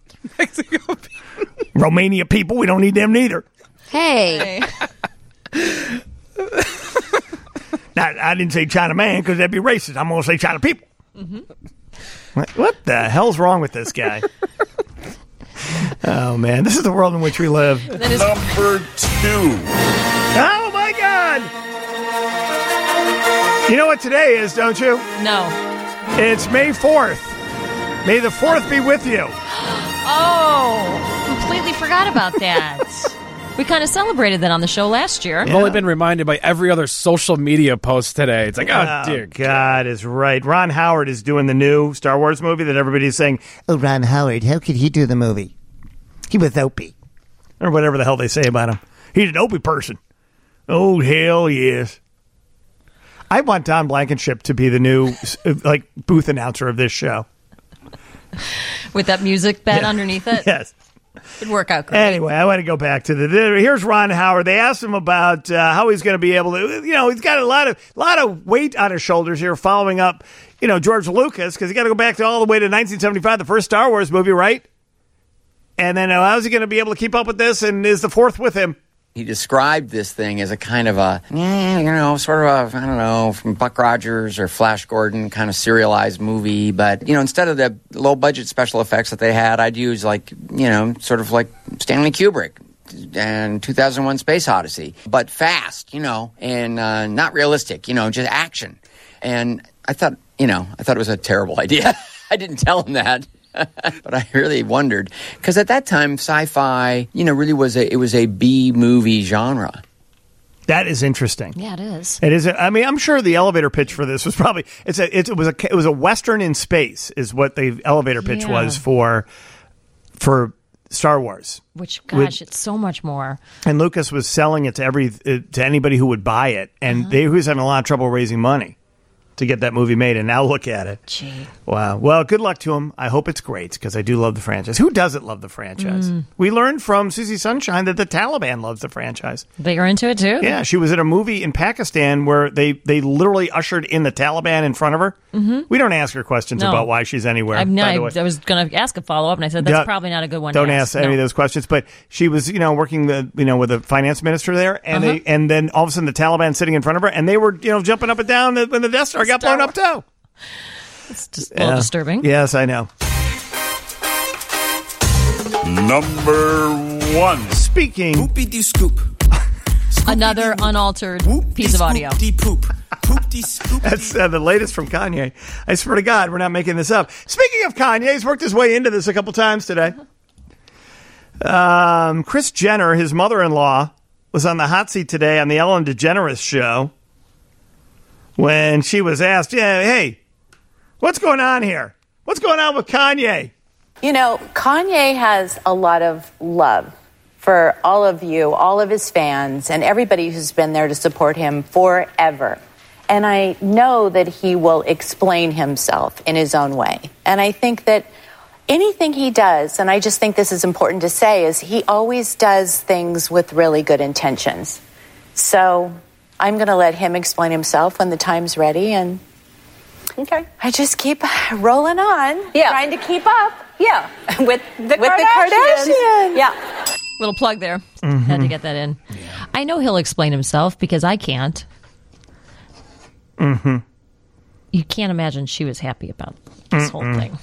Romania people. We don't need them neither. Hey. Now, I didn't say China man because that'd be racist. I'm going to say China people. What the hell's wrong with this guy? Oh, man. This is the world in which we live. Number 2. Oh, my God. You know what today is, don't you? No. It's May 4th. May the 4th be with you. Oh, completely forgot about that. We kind of celebrated that on the show last year. I've only been reminded by every other social media post today. It's like, oh dear God is right. Ron Howard is doing the new Star Wars movie that everybody's saying, oh, Ron Howard, how could he do the movie? He was Opie. Or whatever the hell they say about him. He's an Opie person. Oh, hell yes. I want Don Blankenship to be the new booth announcer of this show. With that music bed underneath it? Yes. It'd work out great. Anyway, I want to go back to here's Ron Howard. They asked him about how he's going to be able to, he's got a lot of weight on his shoulders here following up, George Lucas, because he got to go back all the way to 1975, the first Star Wars movie, right? And then how's he going to be able to keep up with this, and is the 4th with him? He described this thing as a kind of from Buck Rogers or Flash Gordon kind of serialized movie. But, instead of the low-budget special effects that they had, I'd use sort of like Stanley Kubrick and 2001 Space Odyssey. But fast, and not realistic, just action. And I thought it was a terrible idea. I didn't tell him that. But I really wondered, because at that time, sci-fi, really was a B movie genre. That is interesting. Yeah, it is. It is. I'm sure the elevator pitch for this was probably it was a Western in space is what the elevator pitch was for Star Wars. Which, gosh, it's so much more. And Lucas was selling it to anybody who would buy it, and he was having a lot of trouble raising money to get that movie made, and now look at it. Gee. Wow. Well, good luck to him. I hope it's great, because I do love the franchise. Who doesn't love the franchise? We learned from Susie Sunshine that the Taliban loves the franchise. They are into it, too? Yeah, she was at a movie in Pakistan where they literally ushered in the Taliban in front of her. Mm-hmm. We don't ask her questions about why she's anywhere. I was going to ask a follow-up, and I said, that's probably not a good one Don't to ask any of those questions. But she was, working with the finance minister there, and and then all of a sudden the Taliban sitting in front of her, and they were, jumping up and down when the Death Star got blown up, too. It's just a little disturbing. Yes, I know. Number 1. Speaking. Poopy scoop. Another unaltered piece of audio. That's the latest from Kanye. I swear to God, we're not making this up. Speaking of Kanye, he's worked his way into this a couple times today. Kris Jenner, his mother-in-law, was on the hot seat today on the Ellen DeGeneres show when she was asked, hey, what's going on here? What's going on with Kanye? Kanye has a lot of love for all of you, all of his fans, and everybody who's been there to support him forever. And I know that he will explain himself in his own way. And I think that anything he does, and I just think this is important to say, is he always does things with really good intentions. So I'm going to let him explain himself when the time's ready, and I just keep rolling on, trying to keep up. Yeah, with the Kardashians. Yeah. Little plug there. Had to get that in. Yeah. I know he'll explain himself because I can't. Mm-hmm. You can't imagine she was happy about this whole thing.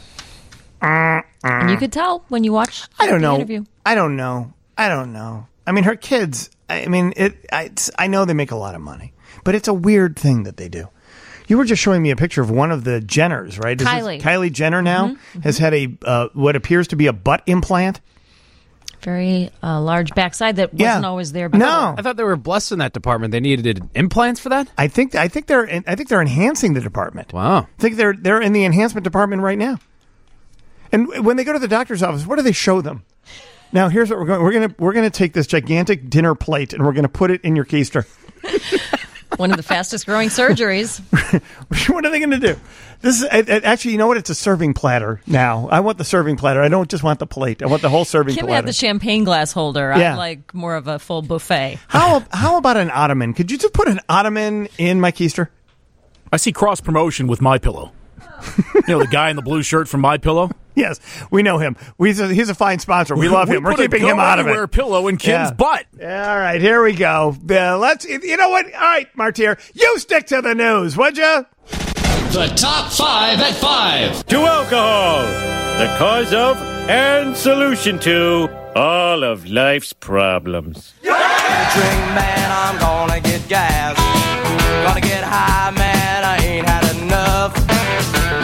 And you could tell when you watched the interview. I don't know. I mean, her kids, I know they make a lot of money, but it's a weird thing that they do. You were just showing me a picture of one of the Jenners, right? Kylie Jenner now has had a what appears to be a butt implant. Very large backside that wasn't always there before. No, I thought they were blessed in that department. They needed implants for that. I think they're enhancing the department. Wow. I think they're in the enhancement department right now. And when they go to the doctor's office, what do they show them? Now, here's what we're going to take this gigantic dinner plate and we're going to put it in your keister. One of the fastest growing surgeries. What are they going to do? This is actually, you know what? It's a serving platter now. I want the serving platter. I don't just want the plate. I want the whole serving platter. Kim had the champagne glass holder. Yeah. I like more of a full buffet. How about an ottoman? Could you just put an ottoman in my keister? I see cross promotion with MyPillow. The guy in the blue shirt from MyPillow. Yes, we know him. He's a fine sponsor. We love him. We're keeping him out of it. Wear a pillow in Kim's butt. Yeah, all right, here we go. Let's. You know what? All right, Martier, you stick to the news, would you? The top 5 at 5. To alcohol, the cause of and solution to all of life's problems. Drink, man, I'm gonna get gas. Gonna get high, man, I ain't had enough. Need me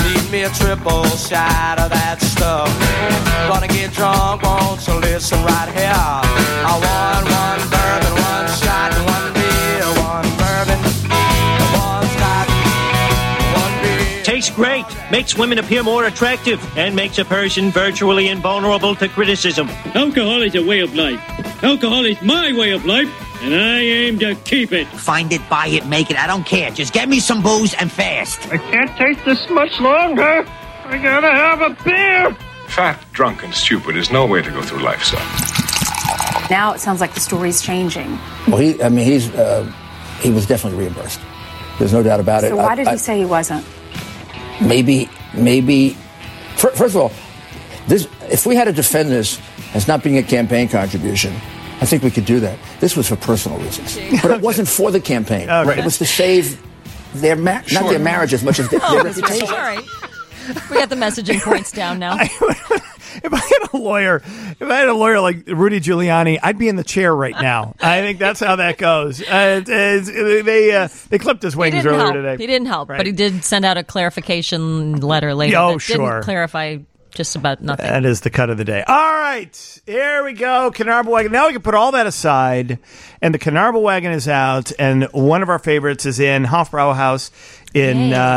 a triple shot of that stuff. Gonna get drunk, won't you listen right here? I want one bourbon, one shot, one beer, one bourbon, one scotch, one beer. Tastes great, makes women appear more attractive, and makes a person virtually invulnerable to criticism. Alcohol is a way of life. Alcohol is my way of life, and I aim to keep it. Find it, buy it, make it, I don't care. Just get me some booze and fast. I can't take this much longer. I gotta have a beer. Fat, drunk, and stupid is no way to go through life, son. Now it sounds like the story's changing. Well, he was definitely reimbursed. There's no doubt about it. So why did he say he wasn't? Maybe. First of all, if we had to defend this as not being a campaign contribution, I think we could do that. This was for personal reasons, but it wasn't for the campaign. Okay. It was to save their not their marriage as much as their reputation. All right. We got the messaging points down now. If I had a lawyer like Rudy Giuliani, I'd be in the chair right now. I think that's how that goes. They clipped his wings earlier today. He didn't help, Right. but he did send out a clarification letter later. Oh, that sure. Didn't clarify just about nothing. That is the cut of the day. All right, here we go. Carnarvon Wagon. Now we can put all that aside, and the Carnarvon Wagon is out, and one of our favorites is in Hofbrauhaus. To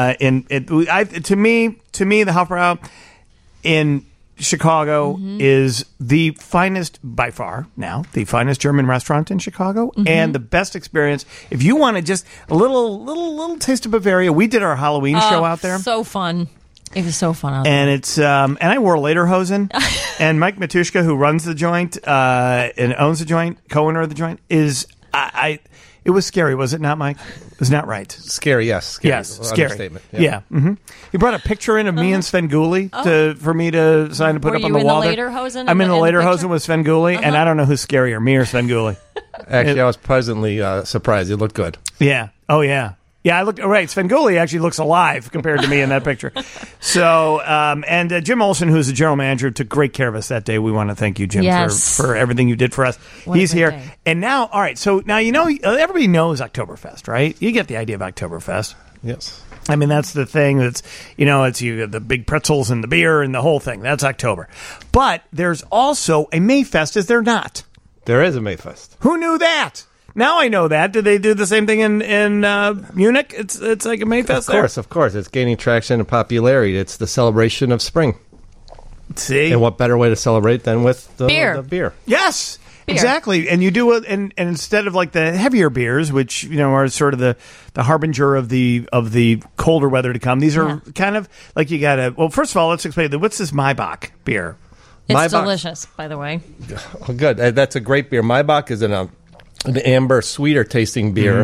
me, the Hofbrau in Chicago is the finest, by far now, the finest German restaurant in Chicago, and the best experience. If you want to just a little taste of Bavaria, we did our Halloween show out there. So fun. It was so fun out there. And it's and I wore lederhosen. And Mike Matushka, who runs the joint and owns the joint, co-owner of the joint, is it was scary, was it not, Mike? It was not right. Scary, yes. Scary. Yes, scary. Understatement. Yeah. He brought a picture in of me and Sven Gulli for me to sign to put Were up on you the in wall. the there. lederhosen I'm in the in the lederhosen picture? with Sven Gulli, and I don't know who's scarier, me or Sven Gulli. Actually, I was pleasantly surprised. It looked good. Yeah. Oh, yeah. Yeah, I look right. Sven Gulli actually looks alive compared to me in that picture. So, and Jim Olson, who's the general manager, took great care of us that day. We want to thank you, Jim, for everything you did for us. He's here. Day. And now, all right, so now everybody knows Oktoberfest, right? You get the idea of Oktoberfest. Yes. I mean, that's the thing that's, it's you the big pretzels and the beer and the whole thing. That's October. But there's also a Mayfest, is there not? There is a Mayfest. Who knew that? Now I know that. Did they do the same thing in Munich? It's like a Mayfest. Of course. It's gaining traction and popularity. It's the celebration of spring. See? And what better way to celebrate than with the beer? Yes. Beer. Exactly. And you do it, and instead of like the heavier beers, which are sort of the harbinger of the colder weather to come, these are kind of like you gotta. Well, first of all, let's explain what's this Maibach beer. It's Maibach. delicious, by the way. Oh, good. That's a great beer. Maibach is an amber, sweeter tasting beer.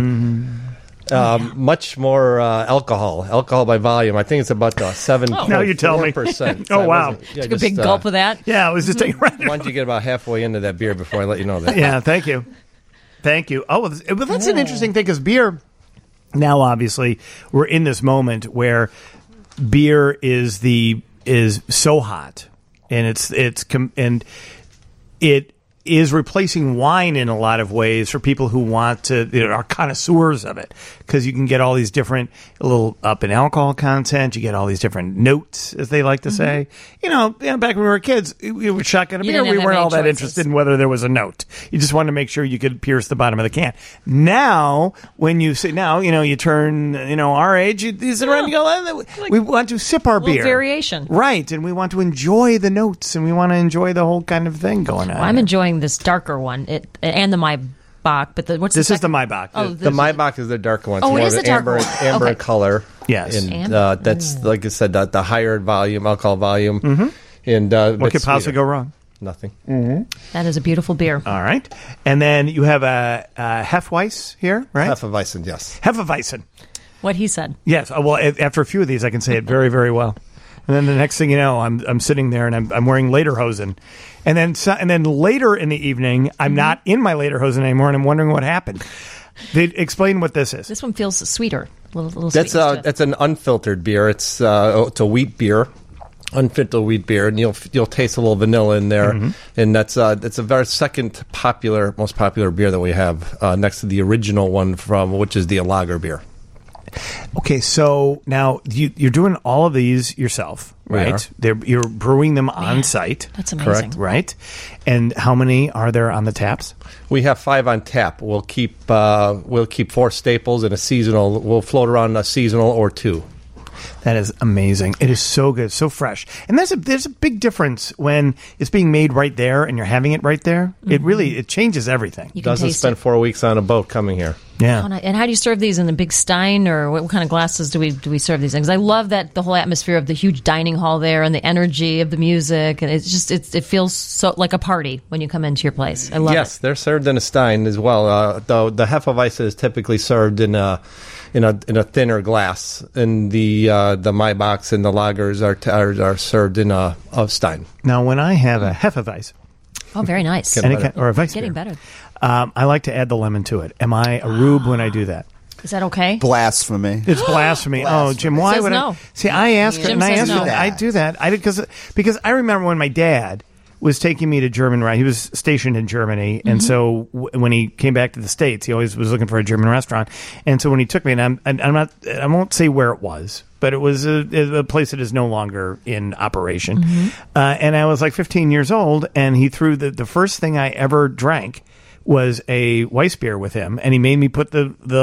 Much more alcohol by volume. I think it's about 7.4%. Now you tell me. Oh, wow. Took a big gulp of that. Yeah, I was just taking right. Why don't you get about halfway into that beer before I let you know that? Yeah, thank you. Oh, well, that's an interesting thing because beer, now obviously, we're in this moment where beer is so hot, and it is replacing wine in a lot of ways for people who want to, are connoisseurs of it, because you can get all these different, a little up in alcohol content. You get all these different notes, as they like to say. Back when we were kids, we were shotgun a beer. We weren't all that interested in whether there was a note. You just wanted to make sure you could pierce the bottom of the can. Now, when you say, you turn, our age, you sit around and you go, we want to sip our beer. Variation. Right. And we want to enjoy the notes, and we want to enjoy the whole kind of thing going on. Well, I'm enjoying this darker one, and the Maibach, but this is the Maibach. The Maibach is the darker one. It's it more is of the darker amber one. Okay. color. Yes, and that's like I said, the higher volume, alcohol volume. And what could possibly go wrong? Nothing. That is a beautiful beer. All right, and then you have a Hefeweiss here, right? Hefeweizen, yes. Hefeweizen. What he said. Yes. Well, after a few of these, I can say it very, very well. And then the next thing you know, I'm sitting there and I'm wearing lederhosen, and then later in the evening, I'm not in my lederhosen anymore, and I'm wondering what happened. They explain what this is. This one feels sweeter, little That's an unfiltered beer. It's a wheat beer, unfiltered wheat beer, and you'll taste a little vanilla in there, and that's a very most popular beer that we have next to the original one which is the lager beer. Okay, so now you're doing all of these yourself, We right? are. You're brewing them on site. That's amazing. Correct. Right? And how many are there on the taps? We have 5 on tap. We'll keep 4 staples and a seasonal. We'll float around a seasonal or 2. That is amazing. It is so good, so fresh. And there's a big difference when it's being made right there and you're having it right there. It changes everything. You can Doesn't taste spend 4 weeks on a boat coming here. Yeah. Oh, and how do you serve these in the big stein, or what kind of glasses do we serve these in? Because I love the whole atmosphere of the huge dining hall there and the energy of the music, and it feels so like a party when you come into your place. I love it. Yes, they're served in a stein as well. The Hefeweizen is typically served in a thinner glass, and the Maibachs and the lagers are served in a stein. Now, when I have a Hefeweizen, Oh, very nice. or a Weiss Getting beer, better. I like to add the lemon to it. Am I a rube when I do that? Is that okay? Blasphemy. It's blasphemy. Oh, Jim, why Says would no. I? See, I asked her, Jim and I says asked her. no. I do that. I did because I remember when my dad was taking me to German. Right, he was stationed in Germany, and so when he came back to the States, he always was looking for a German restaurant. And so when he took me, and I won't say where it was, but it was a place that is no longer in operation. And I was like 15 years old, and he threw the first thing I ever drank was a Weiss beer with him, and he made me put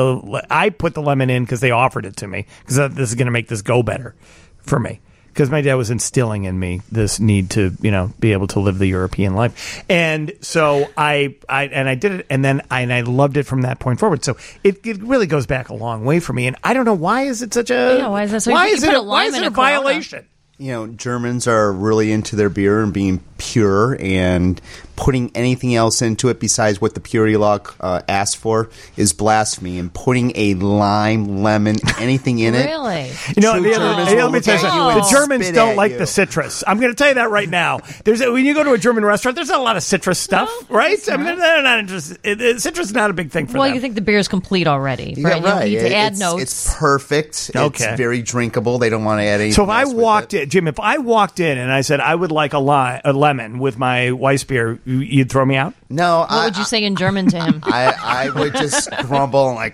I put the lemon in because they offered it to me, because this is going to make this go better for me, because my dad was instilling in me this need to be able to live the European life. And so I did it, and then I loved it from that point forward. So it really goes back a long way for me, and I don't know, why is it such a why is that so? why You is put it a lime why is in it a a Corona. violation? Germans are really into their beer and being pure, and putting anything else into it besides what the purity law asks for is blasphemy. And putting a lime, lemon, anything in it. Really? True Germans will let me look tell you at something. and The Germans spit don't at like you. the citrus. I'm going to tell you that right now. When you go to a German restaurant, there's not a lot of citrus stuff, right? I mean, they're not interested. Citrus is not a big thing for Well, them. you think the beer is complete already, Yeah, right? You don't need to add It's- notes. It's perfect. Okay. It's very drinkable. They don't want to add anything. So if I else with walked in, Jim, if I walked in and I said I would like a lemon with my Weiss beer, you'd throw me out? No, What would you say in German to him? I would just grumble and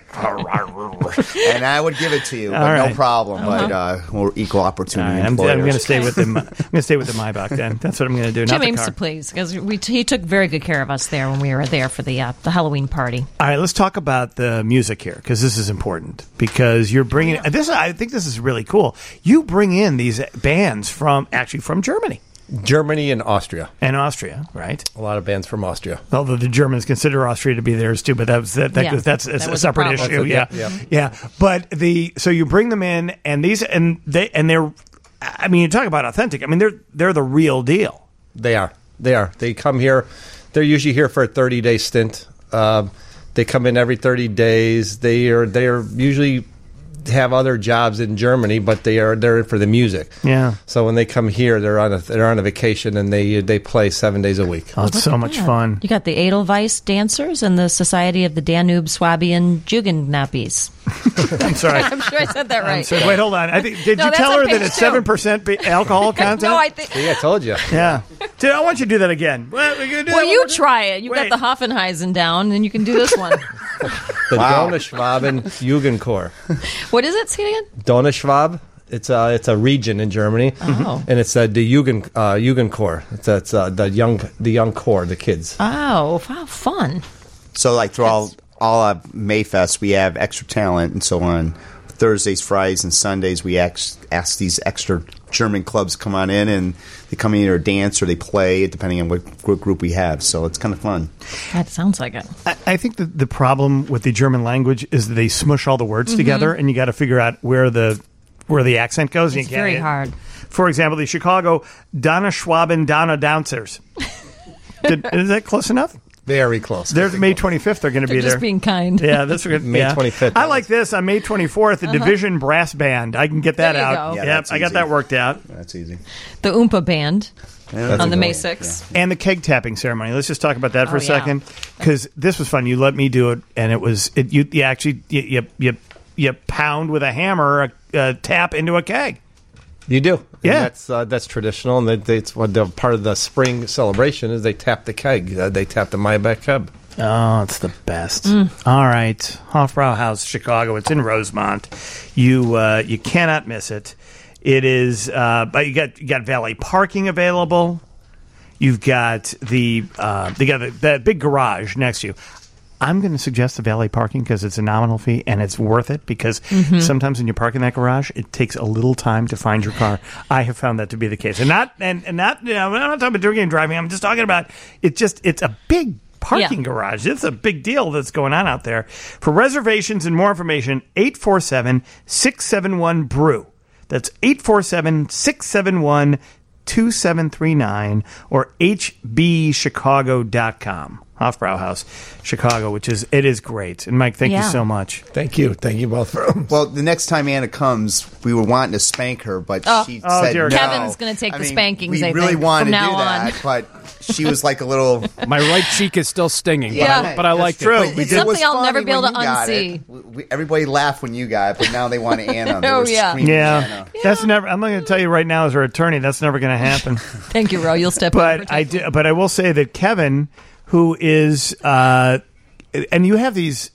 and I would give it to you, but All right. no problem. But we're equal opportunity I'm employers. going to stay with them. I'm going to stay with the Maybach then. That's what I'm going to do. Jim Not the aims car. to please, because he took very good care of us there when we were there for the Halloween party. All right, let's talk about the music here, because this is important. Because you're bringing this. I think this is really cool. You bring in these bands from Germany. Germany and Austria. And Austria, right? A lot of bands from Austria. Although the Germans consider Austria to be theirs too, but that's a was separate a issue. problem. Yeah. But so you bring them in, and they're. I mean, you talk about authentic. I mean, they're the real deal. They are. They come here. They're usually here for a 30-day stint. They come in every 30 days. They are usually have other jobs in Germany, but they're in for the music. Yeah. So when they come here, they're on a vacation, and they play 7 days a week. Oh, it's so much fun. You got the Edelweiss dancers and the Society of the Danube Swabian Jugendknappis. I'm sorry. I'm sure I said that right. So, wait, hold on. Did No, you that's tell on her that page it's 2. 7% alcohol content? No, I think. See, I told you. Yeah. Dude, I want you to do that again. Well, we're gonna do Well, that you one more try it. You Wait. got the Hoffenheisen down, and you can do this one. The Donauschwaben Jugendchor. What is it? Say it again. Donauschwab. It's a region in Germany, Oh. and it's the Jugendchor. It's the young core, the kids. Oh, wow, fun. So, like, through all of Mayfest, we have extra talent and so on. Thursdays, Fridays, and Sundays, we ask these extra German clubs to come on in, and they come in or dance or they play, depending on what group we have. So it's kind of fun. That sounds like it. I think that the problem with the German language is that they smush all the words Mhm. together, and you got to figure out where the accent goes. It's You can't- very hard. For example, the Chicago Donauschwaben Dancers. Is that close enough? Very close. There's May 25th. They're going to be They're there. just being kind. Yeah, that's good. May 25th. I like this on May 24th. The Division Brass Band. I can get that There you out. go. Yeah, Yep, that's I got easy. that worked out. That's easy. The Oompa Band That's on the a May goal. 6th. And the keg tapping ceremony. Let's just talk about that for Oh, a yeah. second, because this was fun. You let me do it, and it was you actually you pound with a hammer a tap into a keg. You do. Yeah. And that's traditional, and it's what the part of the spring celebration is. They tap the keg. They tap the Maybach keg. Oh, it's the best. All right, Hofbrauhaus, Chicago. It's in Rosemont. You cannot miss it. It is, but you got valet parking available. You've got the big garage next to you. I'm going to suggest the valet parking because it's a nominal fee and it's worth it because sometimes when you park in that garage, it takes a little time to find your car. I have found that to be the case, and not I'm not talking about drinking and driving. I'm just talking about it's a big parking garage. It's a big deal that's going on out there. For reservations and more information, 847-671-BREW. That's 847-671-2739 or hbchicago.com. Hofbrauhaus, Chicago, it is great. And Mike, thank you so much. Thank you both. Well, the next time Anna comes, we were wanting to spank her, but she said no. Kevin's going to take the spankings. We really want to do that, but she was like a little. My right cheek is still stinging, but I liked true. it. It's something I'll never be able to unsee. Everybody laughed when you got it, but now they want Anna. Anna. That's never. I'm going to tell you right now, as her attorney, that's never going to happen. Thank you, Ro. You'll step in. But I will say that Kevin, who is, and you have these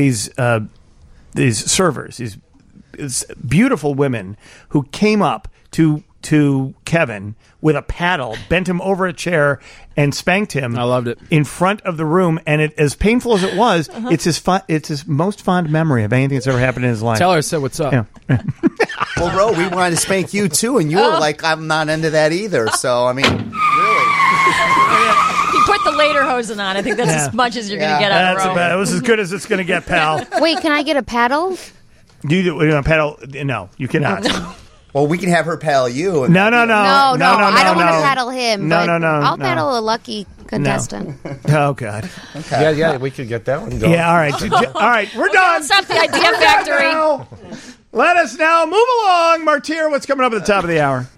servers, these beautiful women who came up to Kevin with a paddle, bent him over a chair, and spanked him. I loved it in front of the room. And as painful as it was, it's his most fond memory of anything that's ever happened in his life. Tell her I said what's up. Yeah. Well, Ro, we wanted to spank you too, and you were like, "I'm not into that either." So I mean, really. Put the lederhosen on. I think that's as much as you're going to get out of Ro. That was as good as it's going to get, pal. Wait, can I get a paddle? Do you want a paddle? No, you cannot. Well, we can have her paddle you. No. I don't want to paddle him. No. I'll paddle a lucky contestant. Oh, God. Okay. Yeah, we could get that one going. Yeah, all right. All right, we're done. Stop the Idea Factory. Let us now move along. Martyr, what's coming up at the top of the hour?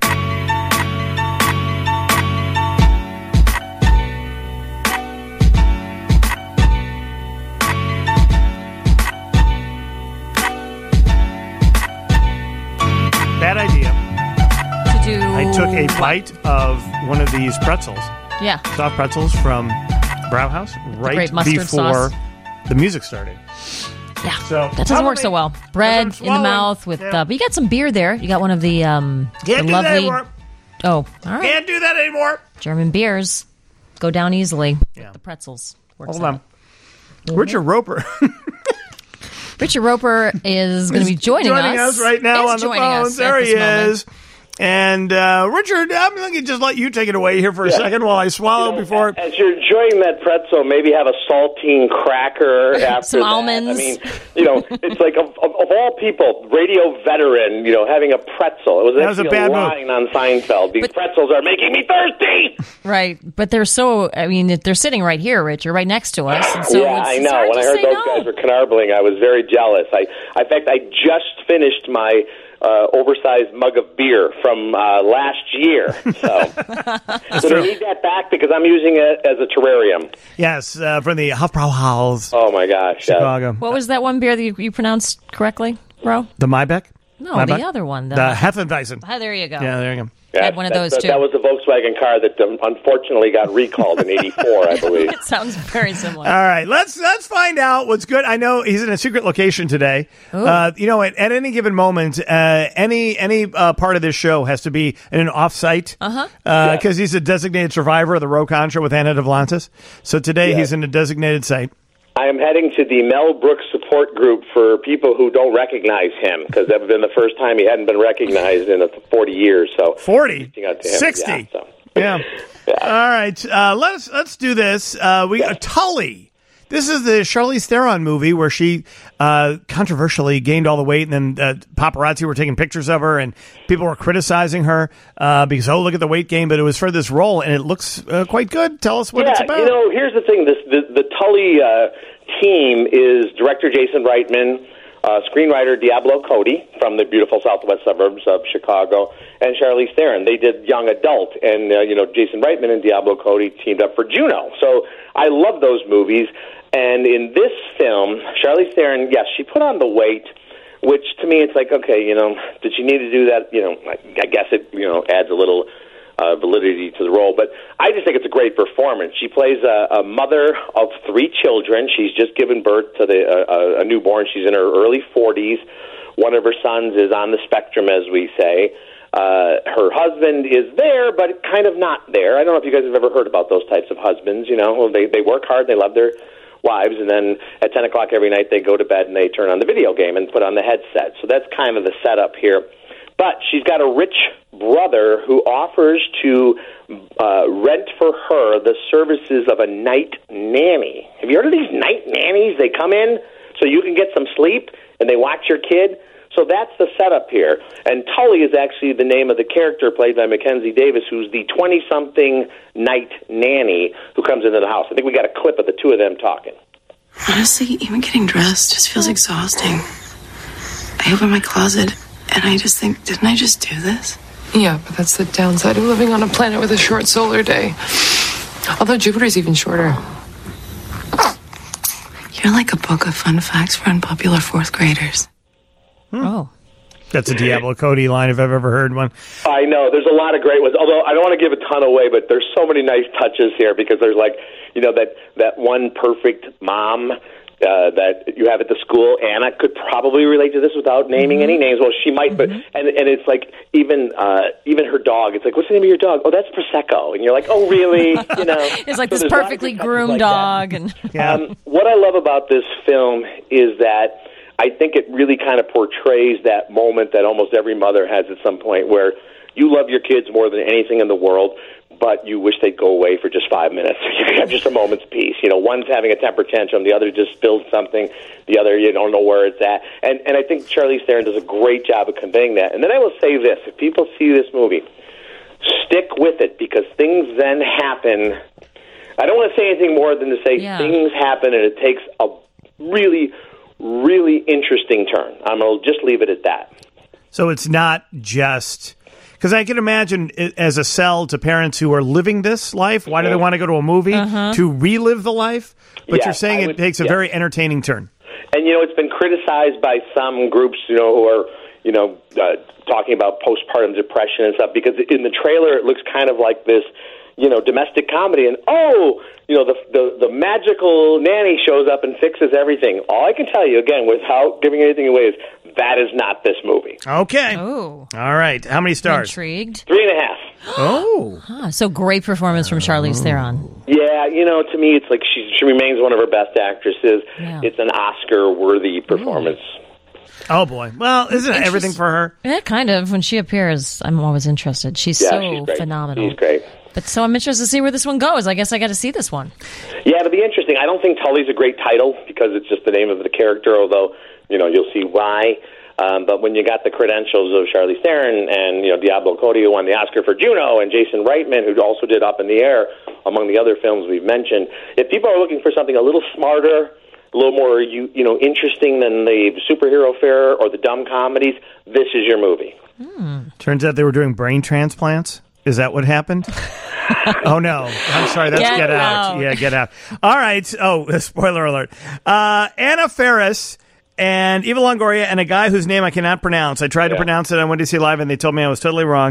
Bad idea. I took a bite of one of these pretzels. Yeah. Soft pretzels from Brauhaus right before the music started. Yeah. So that doesn't work so well. Bread in the mouth with, but you got some beer there. You got one of the, Can't the do lovely. That anymore. Oh, all right. Can't do that anymore. German beers go down easily. Yeah. The pretzels. Hold on. Richard Roper. Richard Roper is going to be joining us right now on the phone. There he is. And Richard, I'm going to just let you take it away here for a second while I swallow before. As you're enjoying that pretzel, maybe have a saltine cracker after some that. almonds. I mean, it's like of all people, radio veteran, having a pretzel. It was actually a line on Seinfeld. These pretzels are making me thirsty. Right, but they're so. I mean, they're sitting right here, Richard, right next to us. And so yeah, I know. When I heard those guys were canarbling, I was very jealous. In fact, I just finished my oversized mug of beer from last year. So they need that back because I'm using it as a terrarium. Yes, from the Hofbrauhaus. Oh, my gosh. Chicago. What was that one beer that you pronounced correctly, Ro? The Maibeck? No, Maibeck? The other one. The Hefeweizen. There you go. Yeah, there you go. Yeah, I had one of those, too. That was the Volkswagen car that unfortunately got recalled in '84, I believe. It sounds very similar. All right, let's find out what's good. I know he's in a secret location today. At any given moment, any part of this show has to be in an off-site because he's a designated survivor of the Ro Contra with Anna Duvlantis. So today he's in a designated site. I am heading to the Mel Brooks support group for people who don't recognize him because that would have been the first time he hadn't been recognized in 40 years. So 40? 60? Yeah. All right. Let's do this. We got Tully. This is the Charlize Theron movie where she controversially gained all the weight, and then paparazzi were taking pictures of her, and people were criticizing her because, look at the weight gain, but it was for this role, and it looks quite good. Tell us what it's about. Here's the thing. The Tully team is director Jason Reitman, screenwriter Diablo Cody from the beautiful southwest suburbs of Chicago, and Charlize Theron. They did Young Adult, and Jason Reitman and Diablo Cody teamed up for Juno. So I love those movies. And in this film, Charlize Theron, yes, she put on the weight, which to me it's like, okay, did she need to do that? I guess it, adds a little validity to the role. But I just think it's a great performance. She plays a mother of 3 children. She's just given birth to a newborn. She's in her early 40s. One of her sons is on the spectrum, as we say. Her husband is there, but kind of not there. I don't know if you guys have ever heard about those types of husbands. They work hard, they love their wives, and then at 10 o'clock every night they go to bed and they turn on the video game and put on the headset. So that's kind of the setup here. But she's got a rich brother who offers to rent for her the services of a night nanny. Have you heard of these night nannies? They come in so you can get some sleep and they watch your kid. So that's the setup here. And Tully is actually the name of the character played by Mackenzie Davis, who's the 20-something night nanny who comes into the house. I think we got a clip of the two of them talking. Honestly, even getting dressed just feels exhausting. I open my closet, and I just think, didn't I just do this? Yeah, but that's the downside of living on a planet with a short solar day. Although Jupiter's even shorter. You're like a book of fun facts for unpopular 4th graders. Oh. That's a Diablo Cody line if I've ever heard one. I know. There's a lot of great ones. Although I don't want to give a ton away, but there's so many nice touches here because there's that one perfect mom that you have at the school. Anna could probably relate to this without naming any names. Well, she might, but and it's like even her dog. It's like, what's the name of your dog? Oh, that's Prosecco. And you're like, oh, really? It's like this perfectly groomed dog. And what I love about this film is that I think it really kind of portrays that moment that almost every mother has at some point where you love your kids more than anything in the world, but you wish they'd go away for just 5 minutes. You have just a moment's peace. One's having a temper tantrum, the other just spilled something, the other you don't know where it's at. And I think Charlize Theron does a great job of conveying that. And then I will say this, if people see this movie, stick with it because things then happen. I don't want to say anything more than to say things happen and it takes a really interesting turn. I'm going to just leave it at that. So it's not just... Because I can imagine it as a sell to parents who are living this life. Why do they want to go to a movie? To relive the life? But you're saying it takes a very entertaining turn. And, it's been criticized by some groups, who are, talking about postpartum depression and stuff. Because in the trailer, it looks kind of like this, domestic comedy. And, the magical nanny shows up and fixes everything. All I can tell you, again, without giving anything away, is that is not this movie. Okay. Oh. All right. How many stars? Intrigued. 3.5. Oh. So great performance from Charlize Theron. Yeah, to me, it's like she remains one of her best actresses. Yeah. It's an Oscar-worthy performance. Oh, boy. Well, isn't it everything for her? Yeah, kind of. When she appears, I'm always interested. She's so phenomenal. She's great. But so I'm interested to see where this one goes. I guess I got to see this one. Yeah, it'll be interesting. I don't think Tully's a great title because it's just the name of the character, although, you'll see why. But when you got the credentials of Charlize Theron and, Diablo Cody, who won the Oscar for Juno, and Jason Reitman, who also did Up in the Air, among the other films we've mentioned, if people are looking for something a little smarter, a little more, interesting than the superhero fare or the dumb comedies, this is your movie. Turns out they were doing brain transplants. Is that what happened? Oh, no. I'm sorry. That's Get Out. Yeah, Get Out. All right. Oh, spoiler alert. Anna Faris and Eva Longoria and a guy whose name I cannot pronounce. I tried to pronounce it on Wendy C. Live, and they told me I was totally wrong.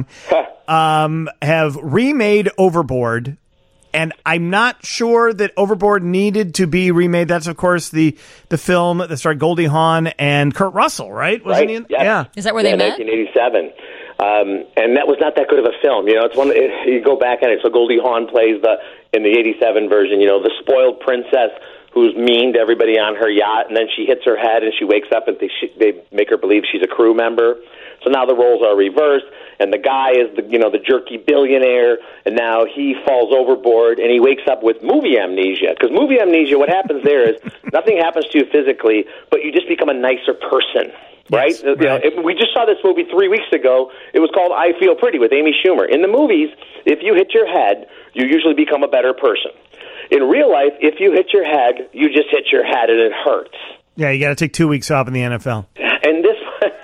Have remade Overboard, and I'm not sure that Overboard needed to be remade. That's, of course, the film that starred Goldie Hawn and Kurt Russell, right? Wasn't he in? Yes. Yeah. Is that where they met? 1987. And that was not that good of a film. It's one you go back at it. So Goldie Hawn plays in the 87 version, the spoiled princess who's mean to everybody on her yacht, and then she hits her head and she wakes up and they make her believe she's a crew member. So now the roles are reversed, and the guy is the jerky billionaire, and now he falls overboard and he wakes up with movie amnesia. Because movie amnesia, what happens there is nothing happens to you physically, but you just become a nicer person. Right? Yes, we just saw this movie 3 weeks ago. It was called I Feel Pretty with Amy Schumer. In the movies, if you hit your head, you usually become a better person. In real life, if you hit your head, you just hit your head and it hurts. Yeah, you got to take 2 weeks off in the NFL. And this,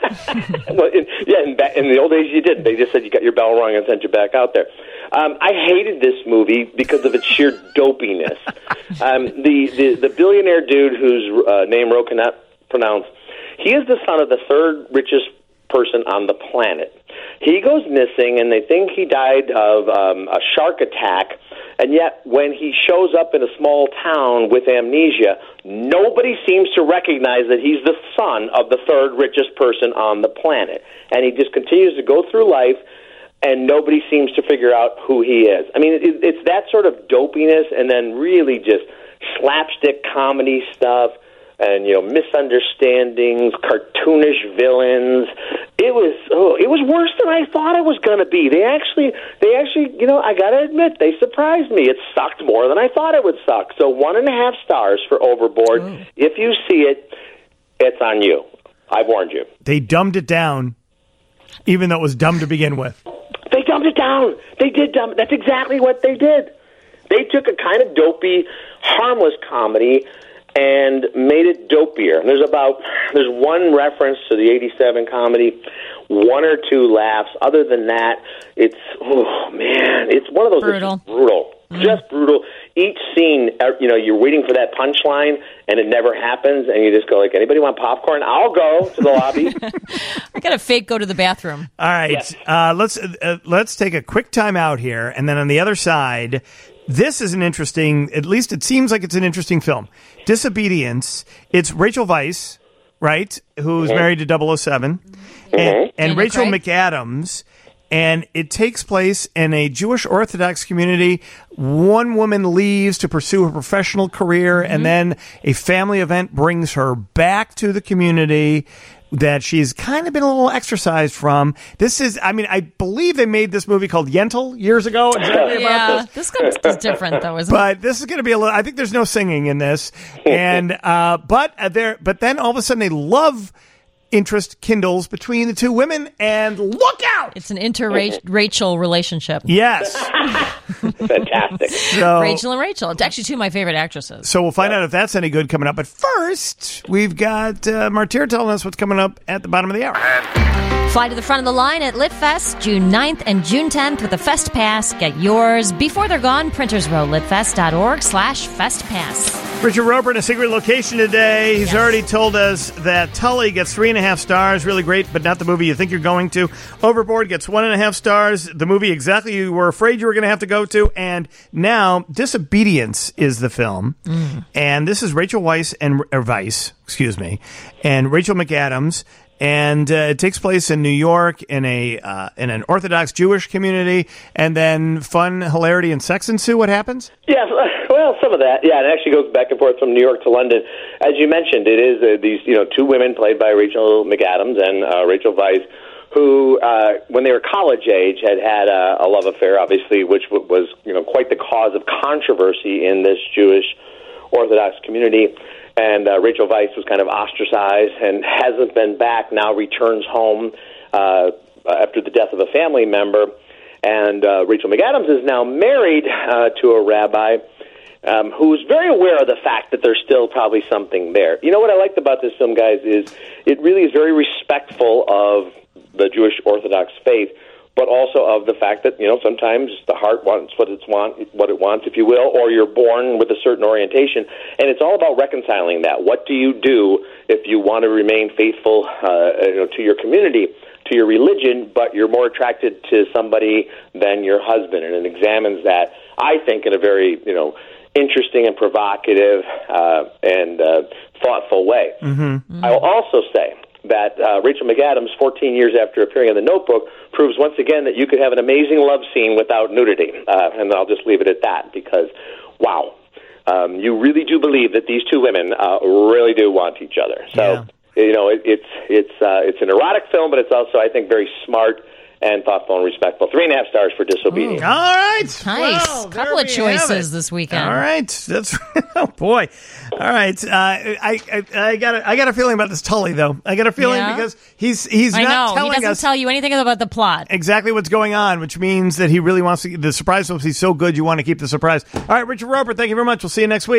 in the old days you didn't. They just said you got your bell rung and sent you back out there. I hated this movie because of its sheer dopiness. The billionaire dude whose name Ro cannot pronounce, he is the son of the third richest person on the planet. He goes missing, and they think he died of a shark attack. And yet, when he shows up in a small town with amnesia, nobody seems to recognize that he's the son of the third richest person on the planet. And he just continues to go through life, and nobody seems to figure out who he is. I mean, it's that sort of dopiness, and then really just slapstick comedy stuff, and misunderstandings, cartoonish villains. It was worse than I thought it was going to be. They actually, I got to admit, they surprised me. It sucked more than I thought it would suck. So 1.5 stars for Overboard. Oh. If you see it, it's on you. I've warned you. They dumbed it down, even though it was dumb to begin with. They dumbed it down. They did dumb. That's exactly what they did. They took a kind of dopey, harmless comedy and made it dopier. And there's one reference to the 87 comedy, 1 or 2 laughs. Other than that, it's one of those brutal. That's brutal. Just brutal. Each scene, you're waiting for that punchline, and it never happens, and you just go like, anybody want popcorn? I'll go to the lobby. I got to fake go to the bathroom. All right, yes. Let's take a quick time out here, and then on the other side, this is an interesting, at least it seems like it's an interesting film. Disobedience. It's Rachel Weisz, right, who's married to 007, and Rachel McAdams. And it takes place in a Jewish Orthodox community. One woman leaves to pursue her professional career, and then a family event brings her back to the community that she's kind of been a little exercised from. This is, I believe they made this movie called Yentl years ago. Exactly about this is different, though, isn't it? But this is going to be a little, I think there's no singing in this. And, but then all of a sudden a love interest kindles between the two women, and look out! It's an inter-Rachel relationship. Yes. Fantastic. So, Rachel and Rachel. It's actually 2 of my favorite actresses. So we'll find out if that's any good coming up. But first, we've got Martyr telling us what's coming up at the bottom of the hour. Fly to the front of the line at LitFest June 9th and June 10th with a Fest Pass. Get yours before they're gone. Printers Row, litfest.org/festpass. Richard Roper in a secret location today. He's already told us that Tully gets 3.5 stars. Really great, but not the movie you think you're going to. Overboard gets 1.5 stars. The movie exactly you were afraid you were going to have to go to. And now Disobedience is the film. And this is Rachel Weisz and Rachel McAdams. And it takes place in New York in an Orthodox Jewish community, and then fun, hilarity, and sex ensue. What happens? Yeah, well, some of that. Yeah, it actually goes back and forth from New York to London. As you mentioned, it is these 2 women played by Rachel McAdams and Rachel Weisz, who, when they were college age, had a love affair, obviously, which was quite the cause of controversy in this Jewish Orthodox community. And Rachel Weisz was kind of ostracized and hasn't been back, now returns home after the death of a family member. And Rachel McAdams is now married to a rabbi who's very aware of the fact that there's still probably something there. You know what I liked about this film, guys, is it really is very respectful of the Jewish Orthodox faith, but also of the fact that, sometimes the heart wants what it wants, if you will, or you're born with a certain orientation. And it's all about reconciling that. What do you do if you want to remain faithful to your community, to your religion, but you're more attracted to somebody than your husband? And it examines that, I think, in a very, interesting and provocative and thoughtful way. I will also say that Rachel McAdams, 14 years after appearing in The Notebook, proves once again that you could have an amazing love scene without nudity. And I'll just leave it at that because, wow, you really do believe that these 2 women really do want each other. So, it's an erotic film, but it's also, I think, very smart and thoughtful and respectful. 3.5 stars for Disobedience. All right. Nice. Well, couple of choices this weekend. All right. That's oh boy. All right. I got a feeling about this Tully though. I got a feeling because he's not telling us. He doesn't tell you anything about the plot. Exactly what's going on, which means that he really wants to. The surprise will be so good you want to keep the surprise. All right, Richard Roper. Thank you very much. We'll see you next week.